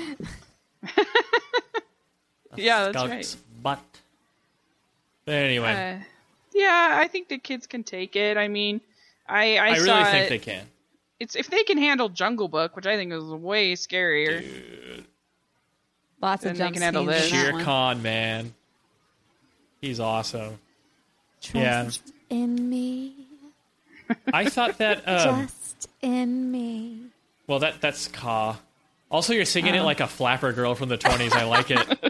Yeah, that's Skunk's right. butt. But anyway, Uh, yeah, I think the kids can take it. I mean, I I, I, saw really think it. they can. It's if they can handle Jungle Book, which I think is way scarier. Lots Then of they jump can handle scenes in this. that Shere one. Khan, man, he's awesome. Yeah. Trust in me. I thought that. Um, Just in me. well, that that's Ka. Also, you're singing Oh. it like a flapper girl from the twenties. I like it.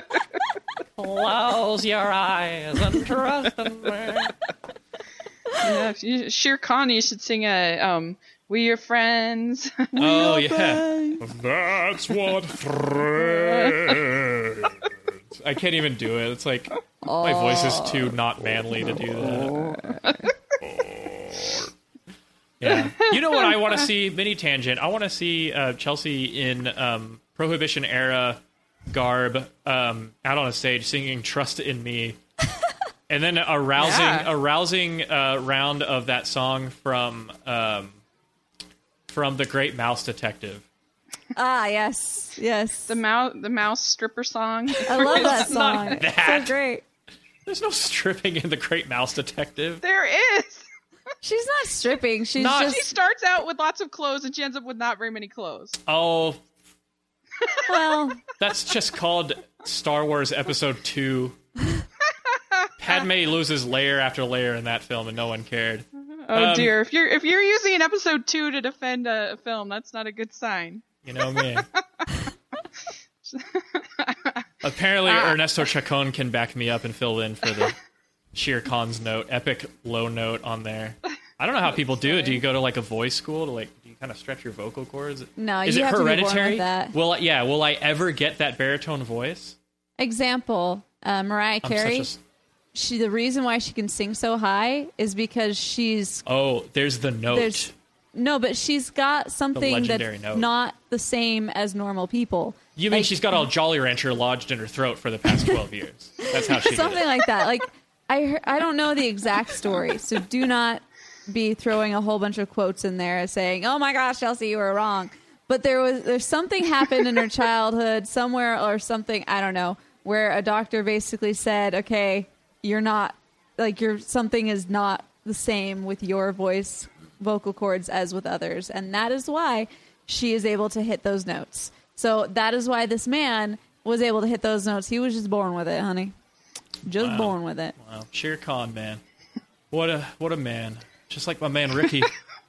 Close your eyes and trust in me. Yeah, if you- Shere Khan, you should sing a um, "We Your Friends." Oh yeah, that's what friends. I can't even do it. It's like my voice is too not manly to do that. Yeah, you know what I want to see? Mini tangent. I want to see uh, Chelsea in um, Prohibition era garb, um, out on a stage singing "Trust in Me." And then a rousing, Yeah. a rousing uh, round of that song from um, from the Great Mouse Detective. Ah, yes, yes. The mouse, the mouse stripper song. I love that It's not song. It's that. so great. There's no stripping in the Great Mouse Detective. There is. She's not stripping. She's Not- just She starts out with lots of clothes and she ends up with not very many clothes. Oh, well. that's just called Star Wars Episode Two. Padme loses layer after layer in that film, and no one cared. Oh Um, dear! If you're if you're using an episode two to defend a, a film, that's not a good sign. You know me. Apparently, Ah. Ernesto Chacon can back me up and fill in for the Shere Khan's note, epic low note on there. I don't know how people do it. Do you go to like a voice school to like? Do you kind of stretch your vocal cords? No, Is you it have to be born hereditary? with that. Will I, yeah? Will I ever get that baritone voice? Example: uh, Mariah I'm Carey. such a- She the reason why she can sing so high is because she's Oh, there's the note. there's no, but she's got something legendary that's note. not the same as normal people. You mean Like, she's got a Jolly Rancher lodged in her throat for the past twelve years? That's how she did something it. like that. Like I heard, I don't know the exact story, so do not be throwing a whole bunch of quotes in there saying, "Oh my gosh, Chelsea, you were wrong." But there was there's something happened in her childhood somewhere or something, I don't know, where a doctor basically said, "Okay, you're not like your something is not the same with your voice vocal cords as with others." And that is why she is able to hit those notes. So that is why this man was able to hit those notes. He was just born with it, honey. Just Wow. born with it. Wow, Shere Khan, man, what a what a man, just like my man Ricky.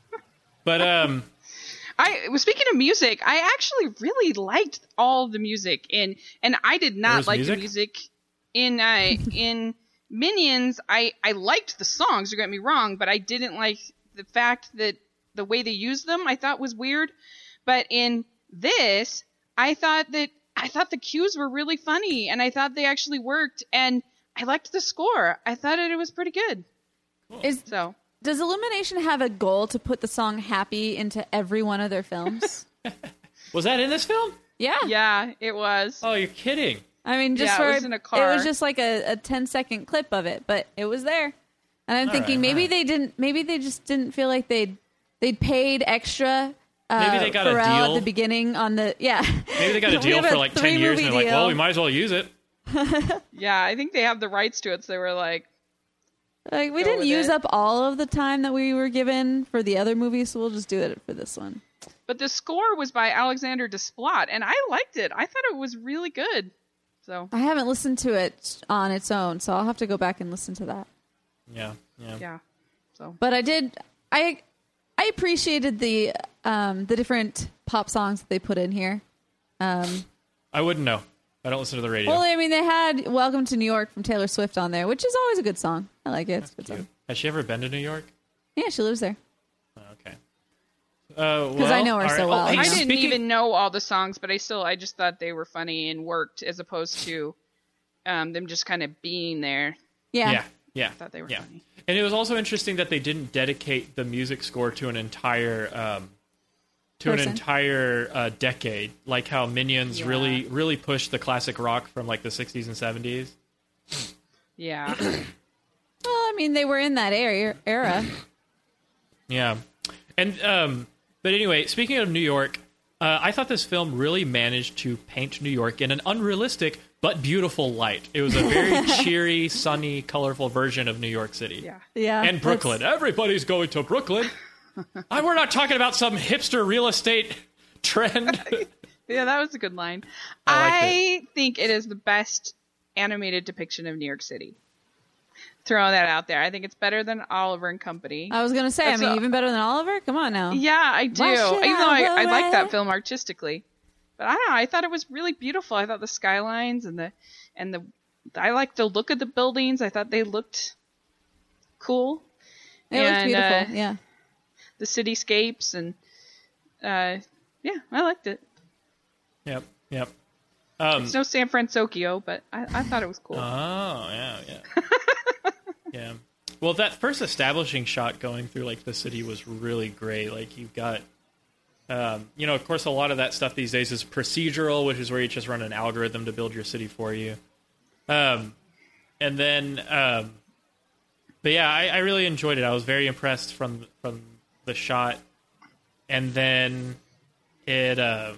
But um, I was speaking of music. I actually really liked all the music in, and I did There not was like music? the music in uh, in Minions. I I liked the songs. Don't get me wrong, but I didn't like the fact that the way they used them. I thought was weird. But in this, I thought that I thought the cues were really funny, and I thought they actually worked. And I liked the score. I thought it, it was pretty good. Is So does Illumination have a goal to put the song "Happy" into every one of their films? was that in this film? Yeah. yeah, it was. Oh, you're kidding. I mean, just Yeah, it for was in a it car. was just like a, a ten second clip of it, but it was there. And I'm All thinking right, maybe all right. they didn't, maybe they just didn't feel like they'd they'd paid extra. Uh, Maybe they got a Pharrell deal. at the beginning on the yeah. Maybe they got a We deal have for like ten years, and they're three-movie like, "Well, deal. we might as well use it." Yeah, I think they have the rights to it. So they were like, Like we go didn't with use it. up all of the time that we were given for the other movies, so we'll just do it for this one. but the score was by Alexander Desplat, and I liked it. I thought it was really good. So I haven't listened to it on its own, so I'll have to go back and listen to that. Yeah, yeah. yeah, so But I did. I I appreciated the um, the different pop songs that they put in here. Um, I wouldn't know. I don't listen to the radio. well, I mean, they had "Welcome to New York" from Taylor Swift on there, which is always a good song. I like it. It's a good song. Has she ever been to New York? Yeah, she lives there. Oh, okay. Because Because I know her so well. hey, I didn't speaking- even know all the songs, but I still I just thought they were funny and worked as opposed to um, them just kind of being there. Yeah. Yeah, yeah. I thought they were yeah. funny. And it was also interesting that they didn't dedicate the music score to an entire um, to Person. an entire uh, decade, like how Minions Yeah. really really pushed the classic rock from like the sixties and seventies. Yeah, Well, I mean, they were in that era. era. Yeah, and um, but anyway, speaking of New York, uh, I thought this film really managed to paint New York in an unrealistic but beautiful light. It was a very cheery, sunny, colorful version of New York City. yeah. Yeah. And Brooklyn. Everybody's going to Brooklyn. I, we're not talking about some hipster real estate trend. Yeah, that was a good line. I liked I think it is the best animated depiction of New York City. Throw that out there. I think it's better than Oliver and Company. I was gonna say. That's I mean, a- even better than Oliver. Come on now. Yeah, I do. Wash Even it though out I, of I the like way. that film artistically, but I don't know. I thought it was really beautiful. I thought the skylines and the and the I liked the look of the buildings. I thought they looked cool. It was And, beautiful. uh, yeah. The cityscapes and uh, yeah, I liked it. Yep, yep. Um, It's no San Francisco, but I, I thought it was cool. oh, yeah, yeah. yeah. Well, that first establishing shot going through like the city was really great. Like you've got, um, you know, of course, a lot of that stuff these days is procedural, which is where you just run an algorithm to build your city for you. Um, and then um, but yeah, I, I really enjoyed it. I was very impressed from from the shot, and then it. Uh,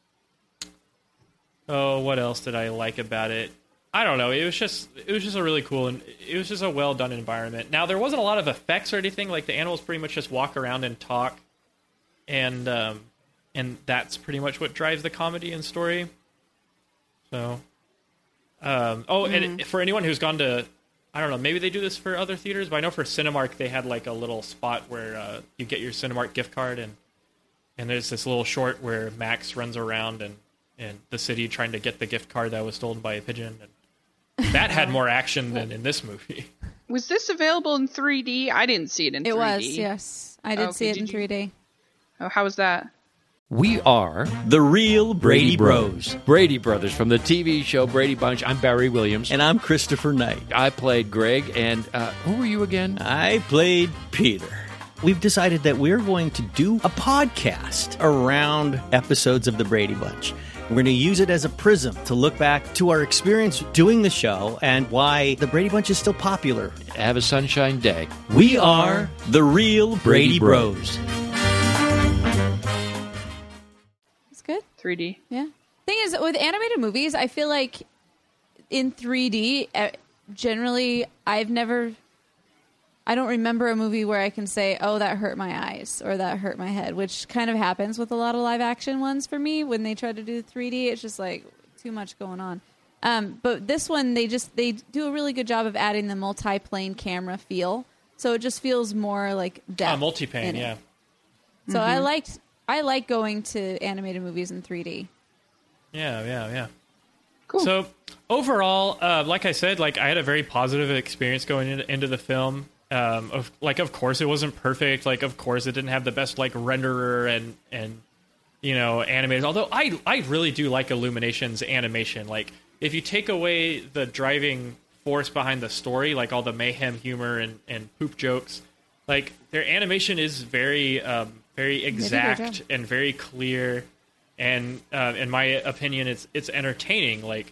oh, what else did I like about it? I don't know. It was just it was just a really cool and it was just a well done environment. Now there wasn't a lot of effects or anything. Like the animals pretty much just walk around and talk, and um, and that's pretty much what drives the comedy and story. So, um, oh, mm. and for anyone who's gone to, I don't know, maybe they do this for other theaters, but I know for Cinemark they had like a little spot where uh, you get your Cinemark gift card, and and there's this little short where Max runs around and in the city trying to get the gift card that was stolen by a pigeon. And that had more action than in this movie. Was this available in three D? I didn't see it in it three D. It was, yes. I did okay, see it did in you? three D. Oh, how was that? We are the real Brady Bros. Brady Brothers from the T V show Brady Bunch. I'm Barry Williams. And I'm Christopher Knight. I played Greg, and uh, who were you again? I played Peter. We've decided that we're going to do a podcast around episodes of the Brady Bunch. We're going to use it as a prism to look back to our experience doing the show and why the Brady Bunch is still popular. Have a sunshine day. We are the real Brady, Brady Bros. It's good. three D. Yeah. Thing is, with animated movies, I feel like in three D, uh, generally, I've never... I don't remember a movie where I can say, oh, that hurt my eyes or that hurt my head, which kind of happens with a lot of live action ones for me. When they try to do three D, it's just like too much going on. Um, but this one, they just they do a really good job of adding the multi-plane camera feel. So it just feels more like depth. Ah, multi-pane, yeah. So Mm-hmm. I liked I like going to animated movies in three D. Yeah, yeah, yeah. Cool. So overall, uh, like I said, like I had a very positive experience going into, into the film. Um, of, like, of course, it wasn't perfect. Like, of course, it didn't have the best like renderer and and you know animators. Although I I really do like Illumination's animation. Like, if you take away the driving force behind the story, like all the mayhem humor and, and poop jokes, like their animation is very um, very exact and very clear. And uh, in my opinion, it's it's entertaining. Like,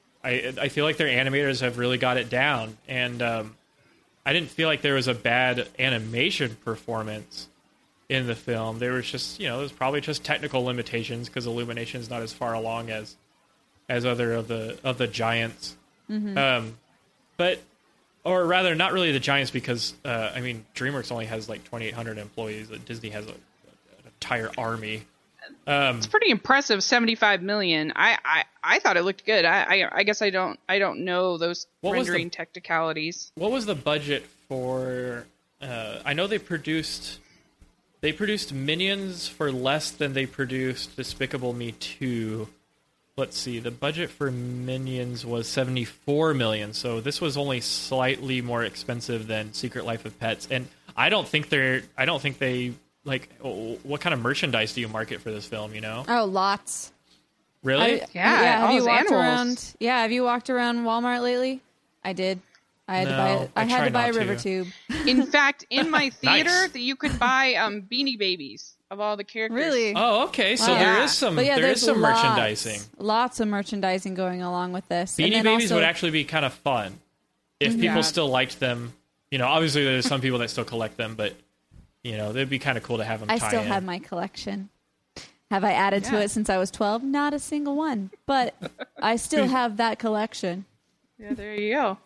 I I feel like their animators have really got it down. And um, I didn't feel like there was a bad animation performance in the film. There was just, you know, there's probably just technical limitations because Illumination's not as far along as as other of the of the giants. Mm-hmm. Um, but, or rather, not really the giants because uh, I mean, DreamWorks only has like twenty-eight hundred employees. Disney has a, an entire army. Um, it's pretty impressive. seventy-five million. I, I, I thought it looked good. I, I, I guess I don't I don't know those rendering the, technicalities. What was the budget for? Uh, I know they produced they produced Minions for less than they produced Despicable Me two. Let's see. The budget for Minions was seventy-four million. So this was only slightly more expensive than Secret Life of Pets. And I don't think they're. I don't think they. Like, what kind of merchandise do you market for this film, you know? Oh, lots. Really? I, yeah. Yeah, have all you those walked animals. around? Yeah, have you walked around Walmart lately? I did. I had No, to buy. I, I had try to buy a not to. river tube. In fact, in my theater, Nice. that you could buy um, Beanie Babies of all the characters. Really? Oh, okay. So Wow. there Yeah. is some But yeah, there there's is some lots, merchandising. Lots of merchandising going along with this. And Beanie then Babies also, would actually be kind of fun if Mhm. people Yeah. still liked them. You know, obviously there's some people that still collect them, but you know, it'd be kind of cool to have them. I tie still in. have my collection. Have I added to Yeah. it since I was twelve? Not a single one. But I still have that collection. Yeah, there you go.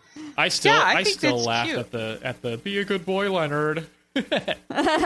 I still, Yeah, I I, think still that's laugh cute. at the at the "Be a good boy, Leonard." A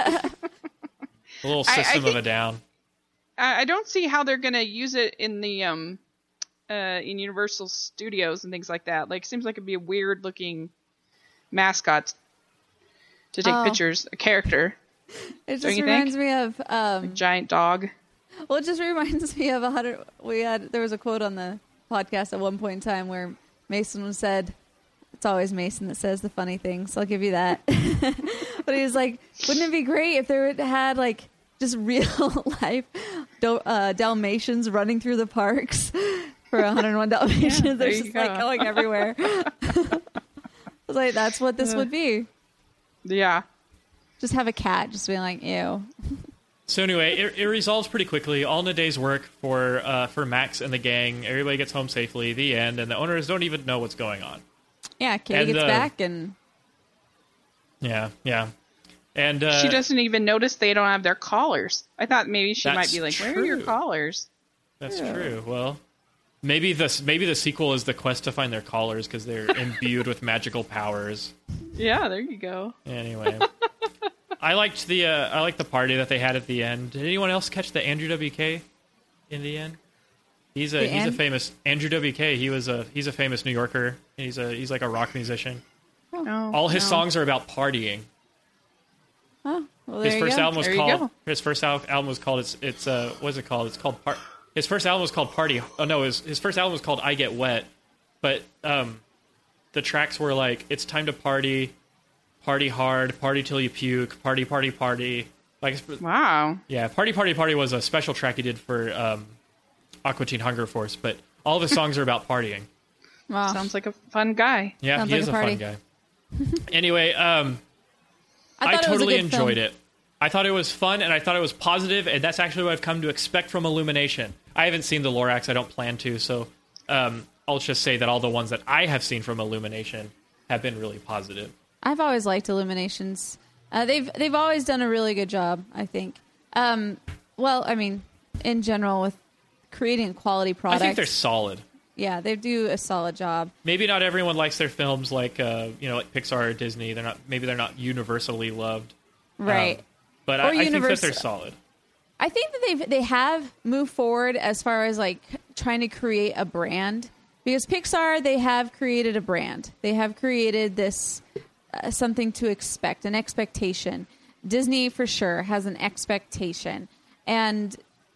little I- I System of a think- Down. I, I don't see how they're gonna use it in the um, uh, in Universal Studios and things like that. Like, seems like it'd be a weird looking mascot to take Oh. pictures. A character, It Don't just you reminds think? me of um, giant dog. well, it just reminds me of a hundred. We had there was a quote on the podcast at one point in time where Mason was said, "It's always Mason that says the funny things." I'll give you that. But he was like, "Wouldn't it be great if there had like just real life Do- uh, Dalmatians running through the parks for one oh one Dalmatians? there They're you just like go. going everywhere." I was like, "That's what this would be." Yeah. Just have a cat, just being like, "Ew." So anyway, it, it resolves pretty quickly. All in a day's work for uh, for Max and the gang. Everybody gets home safely. The end, and the owners don't even know what's going on. Yeah, Kitty And, gets uh, back and Yeah, yeah. And uh, she doesn't even notice they don't have their collars. I thought maybe she That's might be like, "Where are your true. collars?" That's Yeah. true. Well, maybe this maybe the sequel is the quest to find their collars because they're imbued with magical powers. Yeah, there you go. Anyway, I liked the uh, I liked the party that they had at the end. Did anyone else catch the Andrew W K in the end? He's a The he's a end? famous Andrew W K. He was a he's a famous New Yorker. He's a he's like a rock musician. Oh, All his no. songs are about partying. Oh, well, His there you first go. album was There you called go. his first al- album was called it's it's uh what's it called? It's called Par- his first album was called Party. Oh no, his his first album was called I Get Wet. But um the tracks were like It's Time to Party, Party Hard, Party Till You Puke, Party Party Party. Like Wow. yeah, Party Party Party was a special track he did for um Aqua Teen Hunger Force, but all of his songs are about partying. Wow. Sounds like a fun guy. Yeah, Sounds he like is a a, party. fun guy. Anyway, um I, I, thought totally it was a good enjoyed film. it. I thought it was fun, and I thought it was positive, and that's actually what I've come to expect from Illumination. I haven't seen the Lorax. I don't plan to, so um, I'll just say that all the ones that I have seen from Illumination have been really positive. I've always liked Illuminations. Uh, they've they've always done a really good job, I think. Um, well, I mean, in general, with creating quality products. I think they're solid. Yeah, they do a solid job. Maybe not everyone likes their films like uh, you know, like Pixar or Disney. They're not. Maybe they're not universally loved. Right. Um, but Or I, I think that univers- they're solid. I think that they've they have moved forward as far as like trying to create a brand, because Pixar, they have created a brand. They have created this uh, something to expect, an expectation. Disney for sure has an expectation, and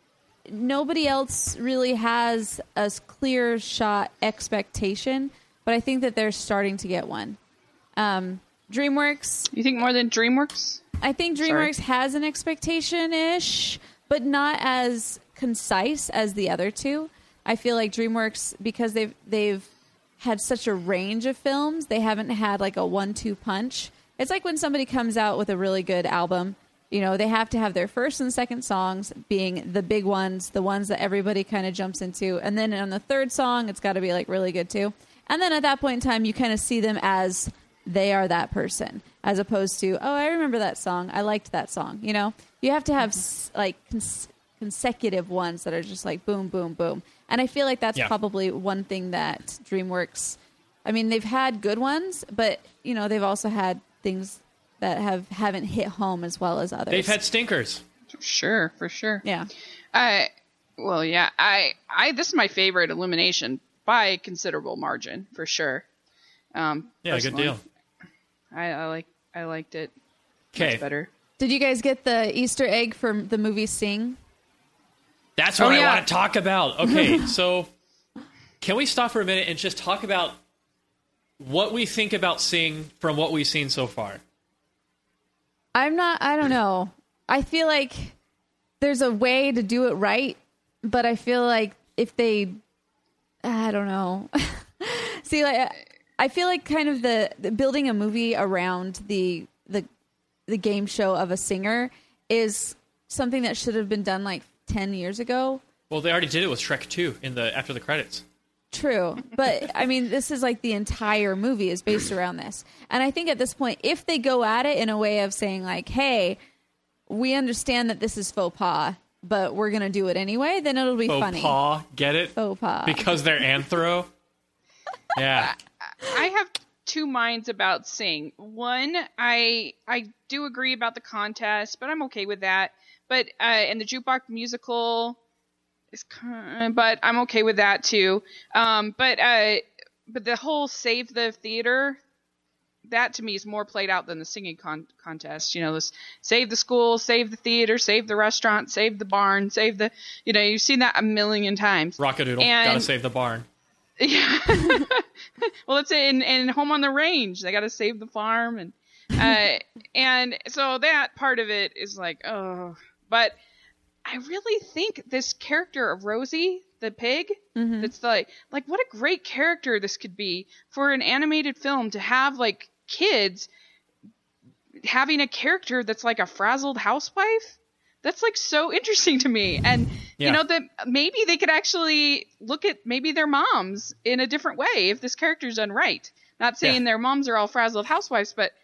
nobody else really has a clear shot expectation. But I think that they're starting to get one. Um, DreamWorks. You think more than DreamWorks? I think DreamWorks has an expectation-ish, but not as concise as the other two. I feel like DreamWorks, because they've they've had such a range of films, they haven't had like a one-two punch. It's like when somebody comes out with a really good album, you know, they have to have their first and second songs being the big ones, the ones that everybody kind of jumps into. And then on the third song, it's got to be like really good too. And then at that point in time, you kind of see them as they are that person, as opposed to, oh, I remember that song. I liked that song. You know, you have to have s like cons consecutive ones that are just like boom, boom, boom. And I feel like that's Yeah. probably one thing that DreamWorks, I mean, they've had good ones, but you know, they've also had things that have haven't hit home as well as others. They've had stinkers. Sure, for sure. Yeah. I well, yeah. I I this is my favorite Illumination by a considerable margin, for sure. Um, Yeah, good personally. deal. I, I like I liked it. Okay. Much better. Did you guys get the Easter egg from the movie Sing? That's Oh, what I yeah. want to talk about. Okay, so can we stop for a minute and just talk about what we think about Sing from what we've seen so far? I'm not, I don't know. I feel like there's a way to do it right, but I feel like if they, I don't know. See, like, I feel like kind of the, the building a movie around the, the, the game show of a singer is something that should have been done like ten years ago. Well, they already did it with Shrek two in the after the credits. True. But I mean, this is like the entire movie is based around this. And I think at this point, if they go at it in a way of saying like, hey, we understand that this is faux pas, but we're going to do it anyway, then it'll be Faux funny. pas, get it? Faux pas. Because they're anthro. Yeah. I have two minds about Sing. One, I I do agree about the contest, but I'm okay with that. But uh, and the jukebox musical is kind of, but I'm okay with that too. Um, but uh, but the whole save the theater, that to me is more played out than the singing con contest. You know, this save the school, save the theater, save the restaurant, save the barn, save the, you know, you've seen that a million times. Rockadoodle, And- gotta save the barn. Yeah. Well, it's in, in Home on the Range. They got to save the farm. And, uh, and so that part of it is like, oh, but I really think this character of Rosie, the pig, Mm-hmm. it's like, like what a great character this could be for an animated film, to have like kids having a character that's like a frazzled housewife. That's like so interesting to me. And Yeah. you know, that maybe they could actually look at maybe their moms in a different way if this character's done right. Not saying Yeah. their moms are all frazzled housewives, but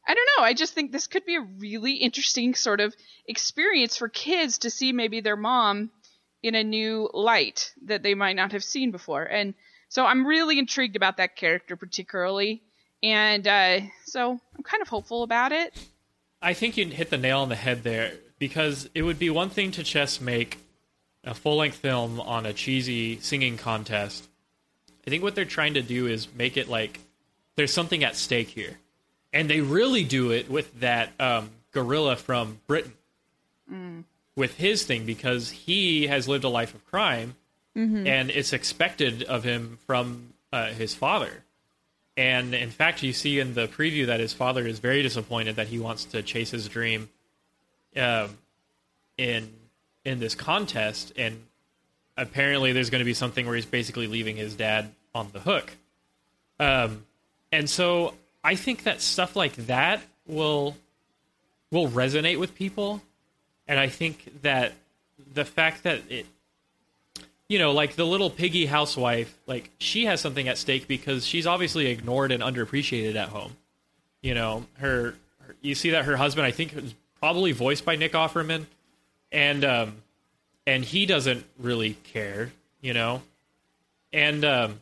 I don't know. I just think this could be a really interesting sort of experience for kids to see maybe their mom in a new light that they might not have seen before. And so I'm really intrigued about that character particularly. And uh, so I'm kind of hopeful about it. I think you hit the nail on the head there, because it would be one thing to just make a full-length film on a cheesy singing contest. I think what they're trying to do is make it like there's something at stake here. And they really do it with that um, gorilla from Britain, mm. with his thing, because he has lived a life of crime, mm-hmm. and it's expected of him from uh, his father. And in fact, you see in the preview that his father is very disappointed that he wants to chase his dream um, in in this contest. And apparently there's going to be something where he's basically leaving his dad on the hook. Um, and so I think that stuff like that will will resonate with people. And I think that the fact that it, you know, like the little piggy housewife, like she has something at stake because she's obviously ignored and underappreciated at home. You know, her, her you see that her husband, I think, is probably voiced by Nick Offerman, and um, and he doesn't really care, you know, and um,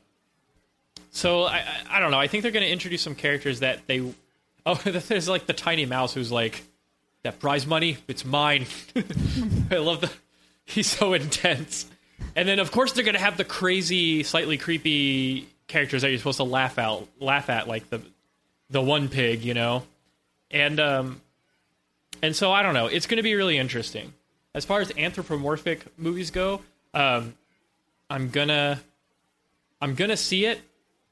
so I, I I don't know. I think they're going to introduce some characters that they, oh, there's like the tiny mouse who's like, that prize money, it's mine. I love the, he's so intense. And then, of course, they're going to have the crazy, slightly creepy characters that you're supposed to laugh out, laugh at, like the the one pig, you know? And um, and so, I don't know. It's going to be really interesting. As far as anthropomorphic movies go, um, I'm gonna I'm gonna see it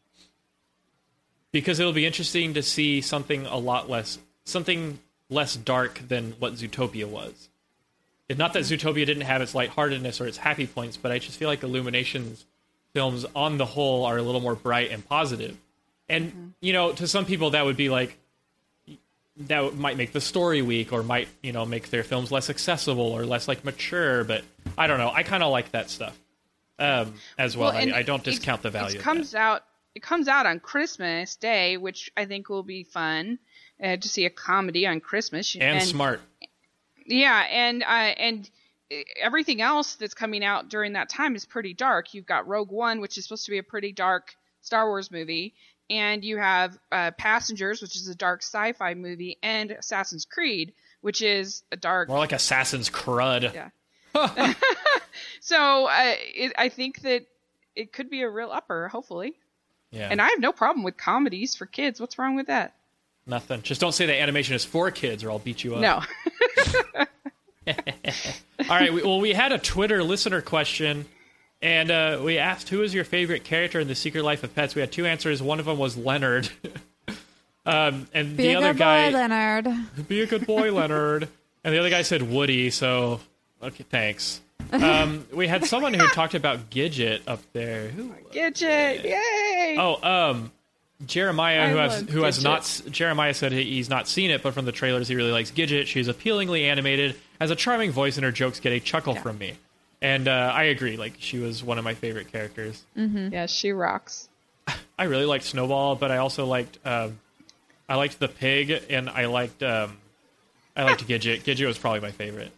because it'll be interesting to see something a lot less, something less dark than what Zootopia was. It's not that Zootopia didn't have its lightheartedness or its happy points, but I just feel like Illumination's films on the whole are a little more bright and positive. And, mm-hmm. you know, to some people that would be like, that might make the story weak or might, you know, make their films less accessible or less like mature, but I don't know. I kind of like that stuff um, as well. well I, I don't discount it, the value it of comes that. out. It comes out on Christmas Day, which I think will be fun uh, to see a comedy on Christmas. And, and smart. Yeah, and uh, and everything else that's coming out during that time is pretty dark. You've got Rogue One, which is supposed to be a pretty dark Star Wars movie, and you have uh, Passengers, which is a dark sci-fi movie, and Assassin's Creed, which is a dark... More like Assassin's Crud. Yeah. So uh, it, I think that it could be a real upper, hopefully. Yeah. And I have no problem with comedies for kids. What's wrong with that? Nothing. Just don't say that animation is for kids or I'll beat you up. No. All right. We, well, we had a Twitter listener question, and uh, we asked, who is your favorite character in The Secret Life of Pets? We had two answers. One of them was Leonard. um, and be the a other good guy... boy, Leonard. Be a good boy, Leonard. And the other guy said Woody, so... Okay, thanks. Um, we had someone who talked about Gidget up there. Who? Gidget! Yay! Oh, um... Jeremiah, I who has who has Gidget. not Jeremiah said he, he's not seen it, but from the trailers he really likes Gidget. She's appealingly animated, has a charming voice, and her jokes get a chuckle Yeah. from me. And uh, I agree. Like, she was one of my favorite characters. Mm-hmm. Yeah, she rocks. I really liked Snowball, but I also liked um, I liked the pig, and I liked um, I liked Gidget. Gidget was probably my favorite.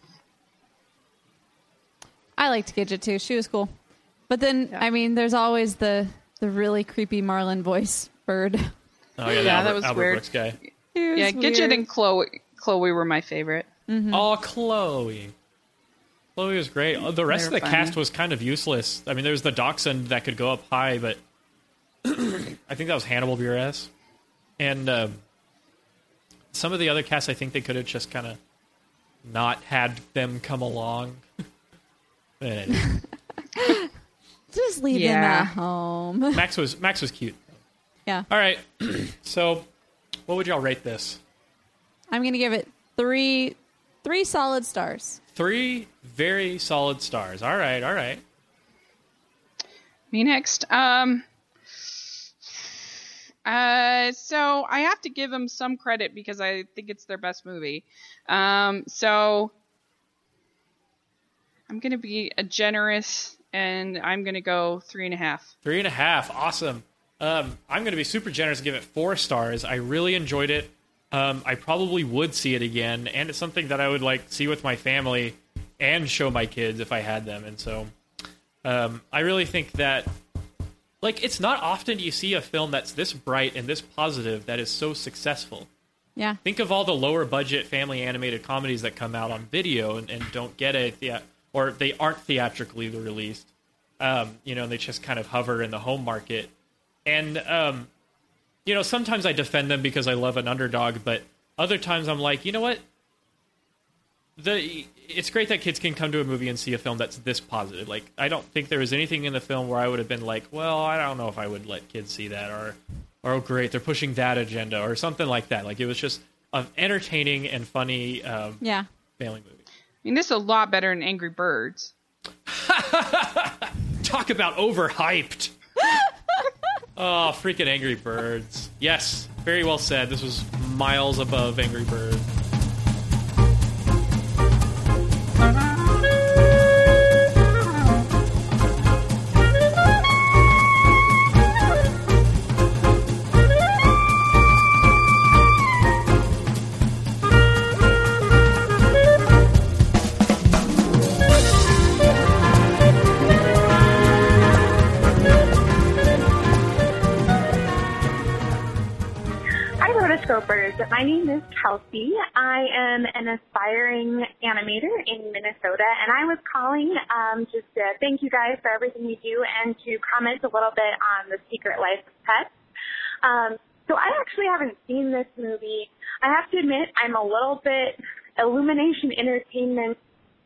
I liked Gidget too. She was cool. But then, yeah. I mean, there's always the the really creepy Marlin voice bird. Oh yeah, yeah Albert, that was Albert weird. Brooks guy. Yeah, weird. Gidget and Chloe Chloe were my favorite. Mm-hmm. Oh, Chloe. Chloe was great. Oh, the rest of the funny. cast was kind of useless. I mean, there was the dachshund that could go up high, but I think that was Hannibal Buress. And um, some of the other casts, I think they could have just kind of not had them come along. Anyway. Just leave Yeah. them at home. Max was Max was cute. Yeah. All right. So, what would y'all rate this? I'm going to give it three three solid stars. Three very solid stars. All right. All right. Me next. Um. Uh. So I have to give them some credit because I think it's their best movie. Um. So I'm gonna be a generous, and I'm gonna go three and a half. Three and a half. Awesome. Um, I'm going to be super generous and give it four stars. I really enjoyed it. um, I probably would see it again, and it's something that I would like see with my family and show my kids if I had them. And so um, I really think that, like, it's not often you see a film that's this bright and this positive that is so successful. Yeah. Think of all the lower budget family animated comedies that come out on video and, and don't get a thea- or they aren't theatrically released. Um, you know, they just kind of hover in the home market. And, um, you know, sometimes I defend them because I love an underdog, but other times I'm like, you know what? The it's great that kids can come to a movie and see a film that's this positive. Like, I don't think there was anything in the film where I would have been like, well, I don't know if I would let kids see that, or, or oh, great, they're pushing that agenda, or something like that. Like, it was just an entertaining and funny um, yeah. family movie. I mean, this is a lot better than Angry Birds. Talk about overhyped. Oh, freaking Angry Birds. Yes, very well said. This was miles above Angry Birds. Scopers. My name is Kelsey. I am an aspiring animator in Minnesota, and I was calling um, just to thank you guys for everything you do and to comment a little bit on The Secret Life of Pets. Um, so I actually haven't seen this movie. I have to admit, I'm a little bit Illumination Entertainment.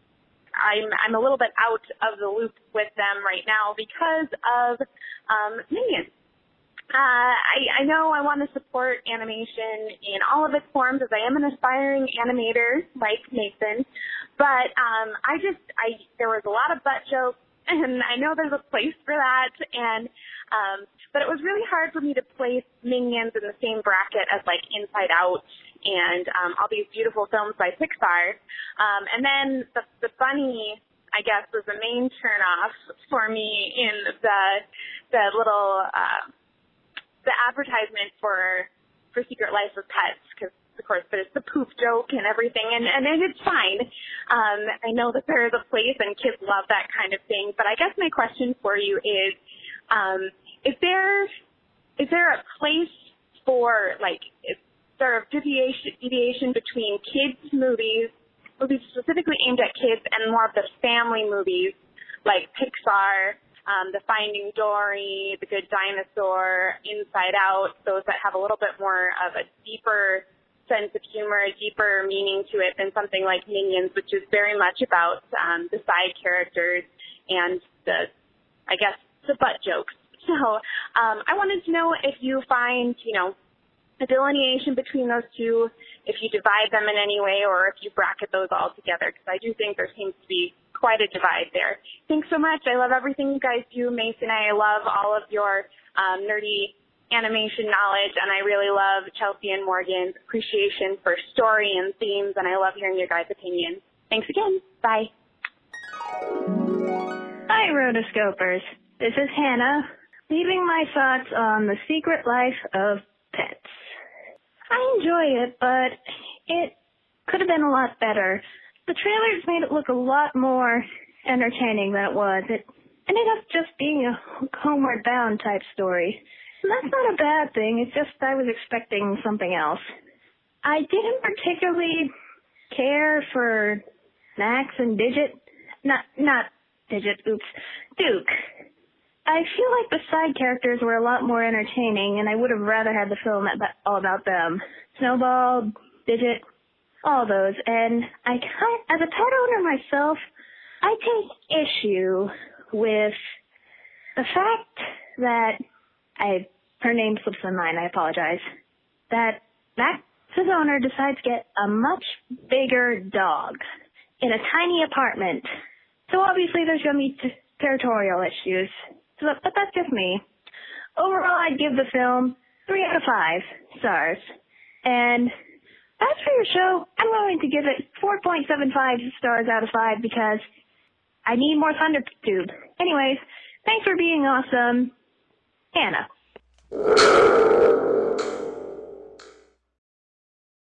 I'm I'm a little bit out of the loop with them right now because of um, Minions. Uh, I, I know I want to support animation in all of its forms, as I am an aspiring animator like Nathan, but um, I just, I there was a lot of butt jokes, and I know there's a place for that, and um, but it was really hard for me to place Minions in the same bracket as like Inside Out and um, all these beautiful films by Pixar, um, and then the, the bunny, I guess, was the main turnoff for me in the the little. Uh, the advertisement for for Secret Life of Pets, because of course there's the poop joke and everything, and and it's fine. Um, I know that there is a place and kids love that kind of thing, but I guess my question for you is, um, is there is there a place for like is there a deviation deviation between kids movies, movies specifically aimed at kids, and more of the family movies like Pixar? Um, the Finding Dory, The Good Dinosaur, Inside Out, those that have a little bit more of a deeper sense of humor, a deeper meaning to it than something like Minions, which is very much about um, the side characters and the, I guess, the butt jokes. So um, I wanted to know if you find, you know, a delineation between those two, if you divide them in any way, or if you bracket those all together, because I do think there seems to be quite a divide there. Thanks so much. I love everything you guys do, Mason. I love all of your um, nerdy animation knowledge, and I really love Chelsea and Morgan's appreciation for story and themes, and I love hearing your guys' opinions. Thanks again. Bye. Hi, Rotoscopers. This is Hannah, leaving my thoughts on The Secret Life of Pets. I enjoy it, but it could have been a lot better. The trailers made it look a lot more entertaining than it was. It ended up just being a homeward bound type story. And that's not a bad thing, it's just I was expecting something else. I didn't particularly care for Max and Digit. Not, not Digit, oops, Duke. I feel like the side characters were a lot more entertaining, and I would have rather had the film all about them. Snowball, Digit, all those. And I kind, as a pet owner myself, I take issue with the fact that I, her name slips my mind, I apologize, that Max's owner decides to get a much bigger dog in a tiny apartment. So obviously there's going to be t- territorial issues. So, but that's just me. Overall, I'd give the film three out of five stars. And as for your show, I'm going to give it four point seven five stars out of five because I need more ThunderTube. Anyways, thanks for being awesome. Hannah.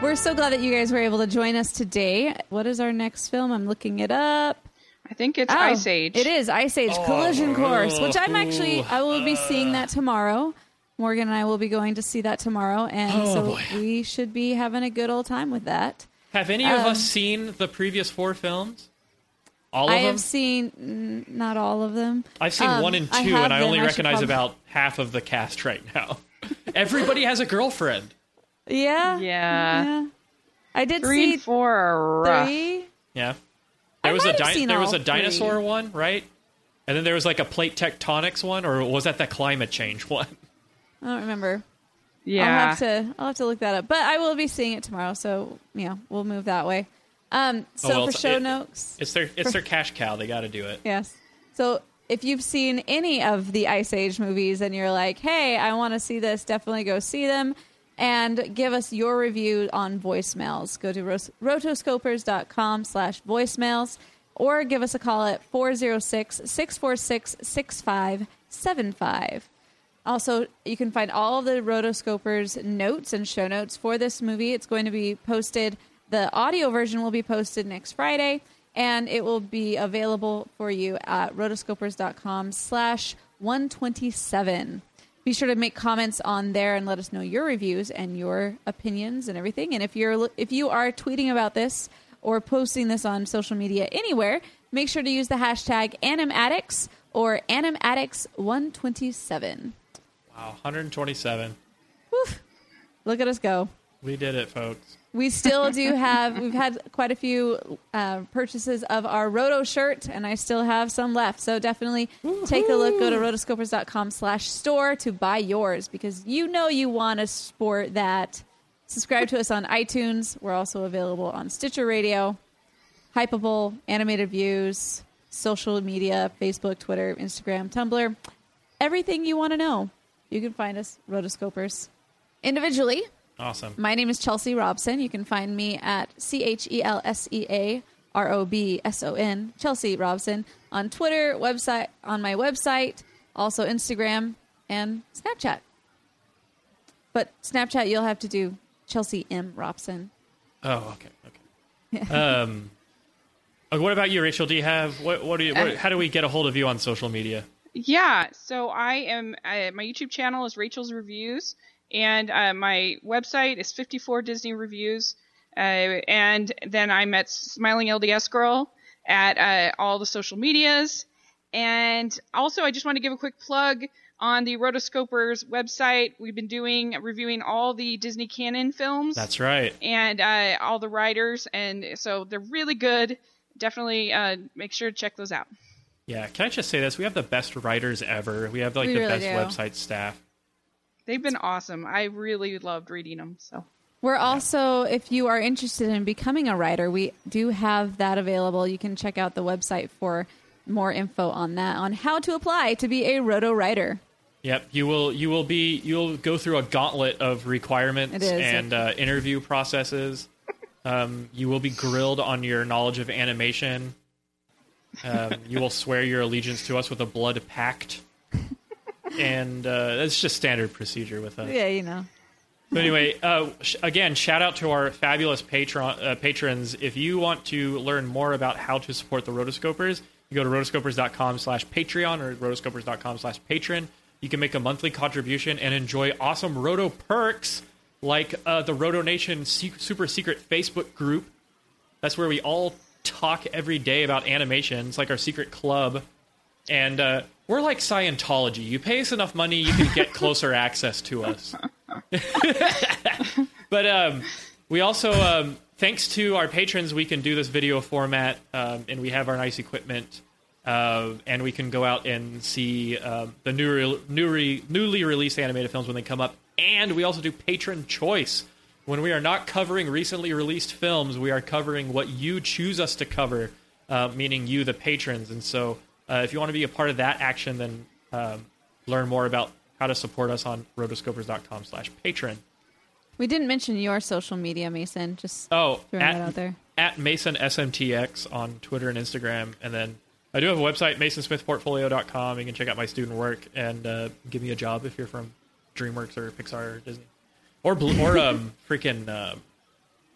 we're so glad that you guys were able to join us today. What is our next film? I'm looking it up. I think it's Oh, Ice Age. It is Ice Age Oh. Collision Course, which I'm actually, I will be seeing that tomorrow. Morgan and I will be going to see that tomorrow, and Oh, so boy. we should be having a good old time with that. Have any of Um, us seen the previous four films? All of I them? have seen, mm, not all of them. I've seen Um, one and I two, have and I them. only I should recognize prob- about half of the cast right now. Everybody has a girlfriend. Yeah. Yeah. yeah. I did Three see and four are rough. three. Yeah. I There was a might have di- seen there all was a three. dinosaur one, right? And then there was like a plate tectonics one, or was that the climate change one? I don't remember. Yeah. I'll have to I'll have to look that up. But I will be seeing it tomorrow, so yeah, we'll move that way. Um so Oh, well, for it's- show it- notes. It's their it's for- their cash cow. They got to do it. Yes. So if you've seen any of the Ice Age movies and you're like, hey, I want to see this, definitely go see them and give us your review on voicemails. Go to ros- rotoscopers.com slash voicemails or give us a call at four oh six, six four six, six five seven five. Also, you can find all of the Rotoscopers notes and show notes for this movie. It's going to be posted. The audio version will be posted next Friday, and it will be available for you at rotoscopers.com slash 127. Be sure to make comments on there and let us know your reviews and your opinions and everything. And if you're if you are tweeting about this or posting this on social media anywhere, make sure to use the hashtag AnimAddicts or AnimAddicts one twenty-seven. Wow, one hundred twenty-seven. Woof. Look at us go. We did it, folks. We still do have, we've had quite a few uh, purchases of our Roto shirt, and I still have some left. So definitely take a look. Go to rotoscopers.com slash store to buy yours because you know you want to sport that. Subscribe to us on iTunes. We're also available on Stitcher Radio, Hypable, Animated Views, social media, Facebook, Twitter, Instagram, Tumblr. Everything you want to know. You can find us, Rotoscopers. Individually, Awesome. my name is Chelsea Robson. You can find me at C H E L S E A R O B S O N, Chelsea Robson, on Twitter, website, on my website, also Instagram and Snapchat. But Snapchat, you'll have to do Chelsea M. Robson. Oh, okay, okay. um, uh, what about you, Rachel? Do you have what? What do you? What, how do we get a hold of you on social media? Yeah, so I am, uh, my YouTube channel is Rachel's Reviews, and uh, my website is fifty-four Disney Reviews, uh, and then I'm at Smiling L D S Girl at uh, all the social medias, and also I just want to give a quick plug on the Rotoscopers website. We've been doing, reviewing all the Disney canon films. That's right. And uh, all the writers, and so they're really good. Definitely uh, make sure to check those out. Yeah, can I just say this? We have the best writers ever. We have like We the really best do. website staff. They've been awesome. I really loved reading them. So We're also, if you are interested in becoming a writer, we do have that available. You can check out the website for more info on that, on how to apply to be a roto writer. Yep, you will. You will be. You'll go through a gauntlet of requirements It is. and uh, interview processes. Um, you will be grilled on your knowledge of animation. Um, you will swear your allegiance to us with a blood pact, and uh, that's just standard procedure with us. Yeah, you know. So anyway, uh, sh- again, shout out to our fabulous patron uh, patrons. If you want to learn more about how to support the Rotoscopers, you go to rotoscopers.com slash Patreon or rotoscopers.com slash patron. You can make a monthly contribution and enjoy awesome Roto perks like uh, the Roto Nation se- super secret Facebook group. That's where we all talk every day about animation. It's like our secret club. And uh, we're like Scientology. You pay us enough money, you can get closer access to us. But um, we also, um, thanks to our patrons, we can do this video format, um, and we have our nice equipment, uh, and we can go out and see uh, the new re- new re- newly released animated films when they come up. And we also do patron choice. When we are not covering recently released films, we are covering what you choose us to cover, uh, meaning you, the patrons. And so uh, if you want to be a part of that action, then um, learn more about how to support us on rotoscopers.com slash patron. We didn't mention your social media, Mason. Just Oh, throwing at, that out there. at Mason S M T X on Twitter and Instagram. And then I do have a website, mason smith portfolio dot com. You can check out my student work and uh, give me a job if you're from DreamWorks or Pixar or Disney. Or Blue, or um, freaking uh,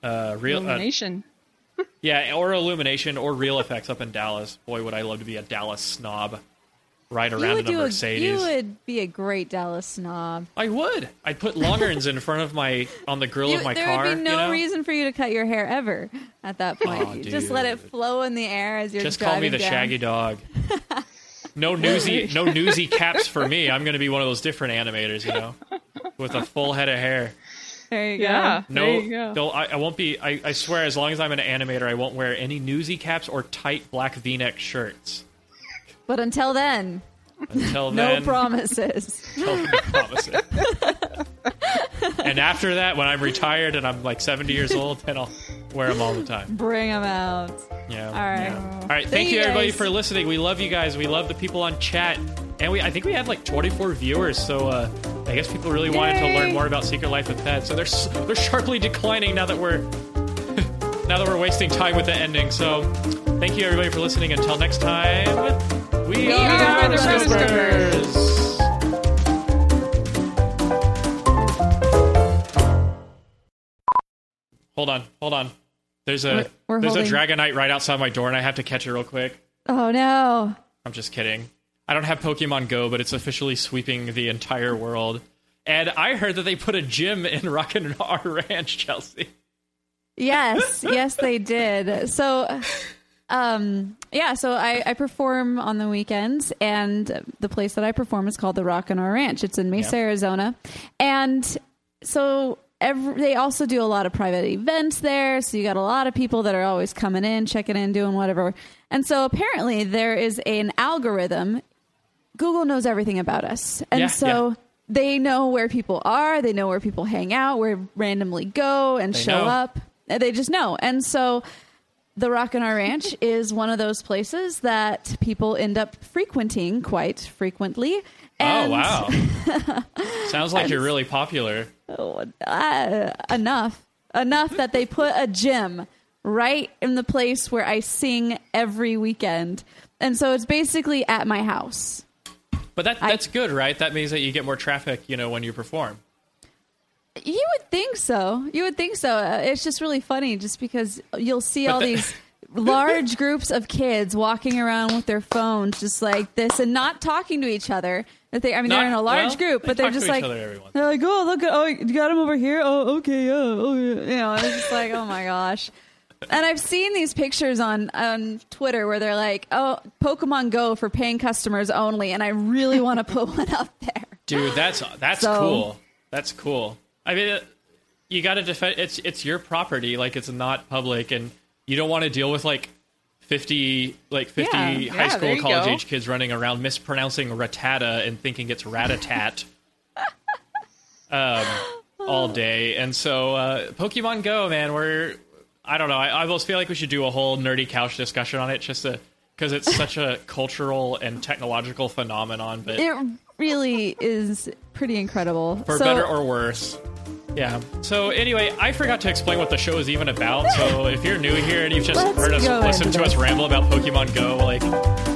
uh, real Illumination. Uh, yeah, or Illumination or Real Effects up in Dallas. Boy, would I love to be a Dallas snob. Ride You around would in a do a, Mercedes. you would be a great Dallas snob. I would. I'd put lanterns in front of my on the grill You- of my there car. would be no you know? reason for you to cut your hair ever at that point. Aw, You just let it dude. flow in the air as you're Just driving call me the down. Shaggy Dog. No newsy, no newsy caps for me. I'm going to be one of those different animators, you know, with a full head of hair. There you Yeah. go. No, There you go. they'll- I, I won't be. I, I swear, as long as I'm an animator, I won't wear any newsy caps or tight black V-neck shirts. But until then, Until no then, promises. Until then, promise it. And after that, when I'm retired and I'm like seventy years old, then I'll wear them all the time. Bring them out. Yeah. All right. yeah. All right. Thank, Thank you, you, everybody, guys. for listening. We love you guys. We love the people on chat, and we I think we had like twenty-four viewers. So uh, I guess people really wanted to Yay. learn more about Secret Life of Pets. So they're s- they're sharply declining now that we're now that we're wasting time with the ending. So thank you, everybody, for listening. Until next time, we, We are, are the Scopers. Hold on, hold on. There's a We're- we're there's holding- a Dragonite right outside my door, and I have to catch it real quick. Oh no. I'm just kidding. I don't have Pokemon Go, but it's officially sweeping the entire world. And I heard that they put a gym in Rockin' R Ranch, Chelsea. Yes, yes, they did. So, um, yeah, so I, I perform on the weekends, and the place that I perform is called the Rockin' R Ranch. It's in Mesa, Yeah. Arizona, and so every, they also do a lot of private events there. So you got a lot of people that are always coming in, checking in, doing whatever. And so apparently there is an algorithm. Google knows everything about us, and Yeah, so. yeah. They know where people are. They know where people hang out, where randomly go and They show know. up. And They just know. And so the Rockin' R Ranch is one of those places that people end up frequenting quite frequently. And Oh, wow. Sounds like And- you're really popular. Oh, uh, enough. Enough that they put a gym right in the place where I sing every weekend. And so it's basically at my house. But that that's good, right? That means that you get more traffic, you know, when you perform. You would think so. You would think so. Uh, It's just really funny just because you'll see But all the- these large groups of kids walking around with their phones just like this and not talking to each other. That they, I mean, Not- they're in a large well, group, they but they're talk to just each like, other every once they're like, oh, look at, oh, you got him over here? Oh, okay, yeah, oh, yeah. You know, and it's just like, oh my gosh. And I've seen these pictures on, on Twitter where they're like, oh, Pokemon Go for paying customers only. And I really want to put one up there. Dude, that's that's So- cool. That's cool. I mean, uh, you got to defend. It's it's your property. Like, it's not public, and you don't want to deal with like fifty like fifty Yeah, high yeah, there school you college go. age kids running around mispronouncing Rattata and thinking it's Ratatat um, all day. And so, uh, Pokemon Go, man, we're I don't know. I, I almost feel like we should do a whole nerdy couch discussion on it, just to because it's such a cultural and technological phenomenon. But It really is pretty incredible. for So- better or worse. Yeah. So anyway, I forgot to explain what the show is even about. So if you're new here and you've just Let's heard us go listen into to us this. ramble about Pokemon Go, like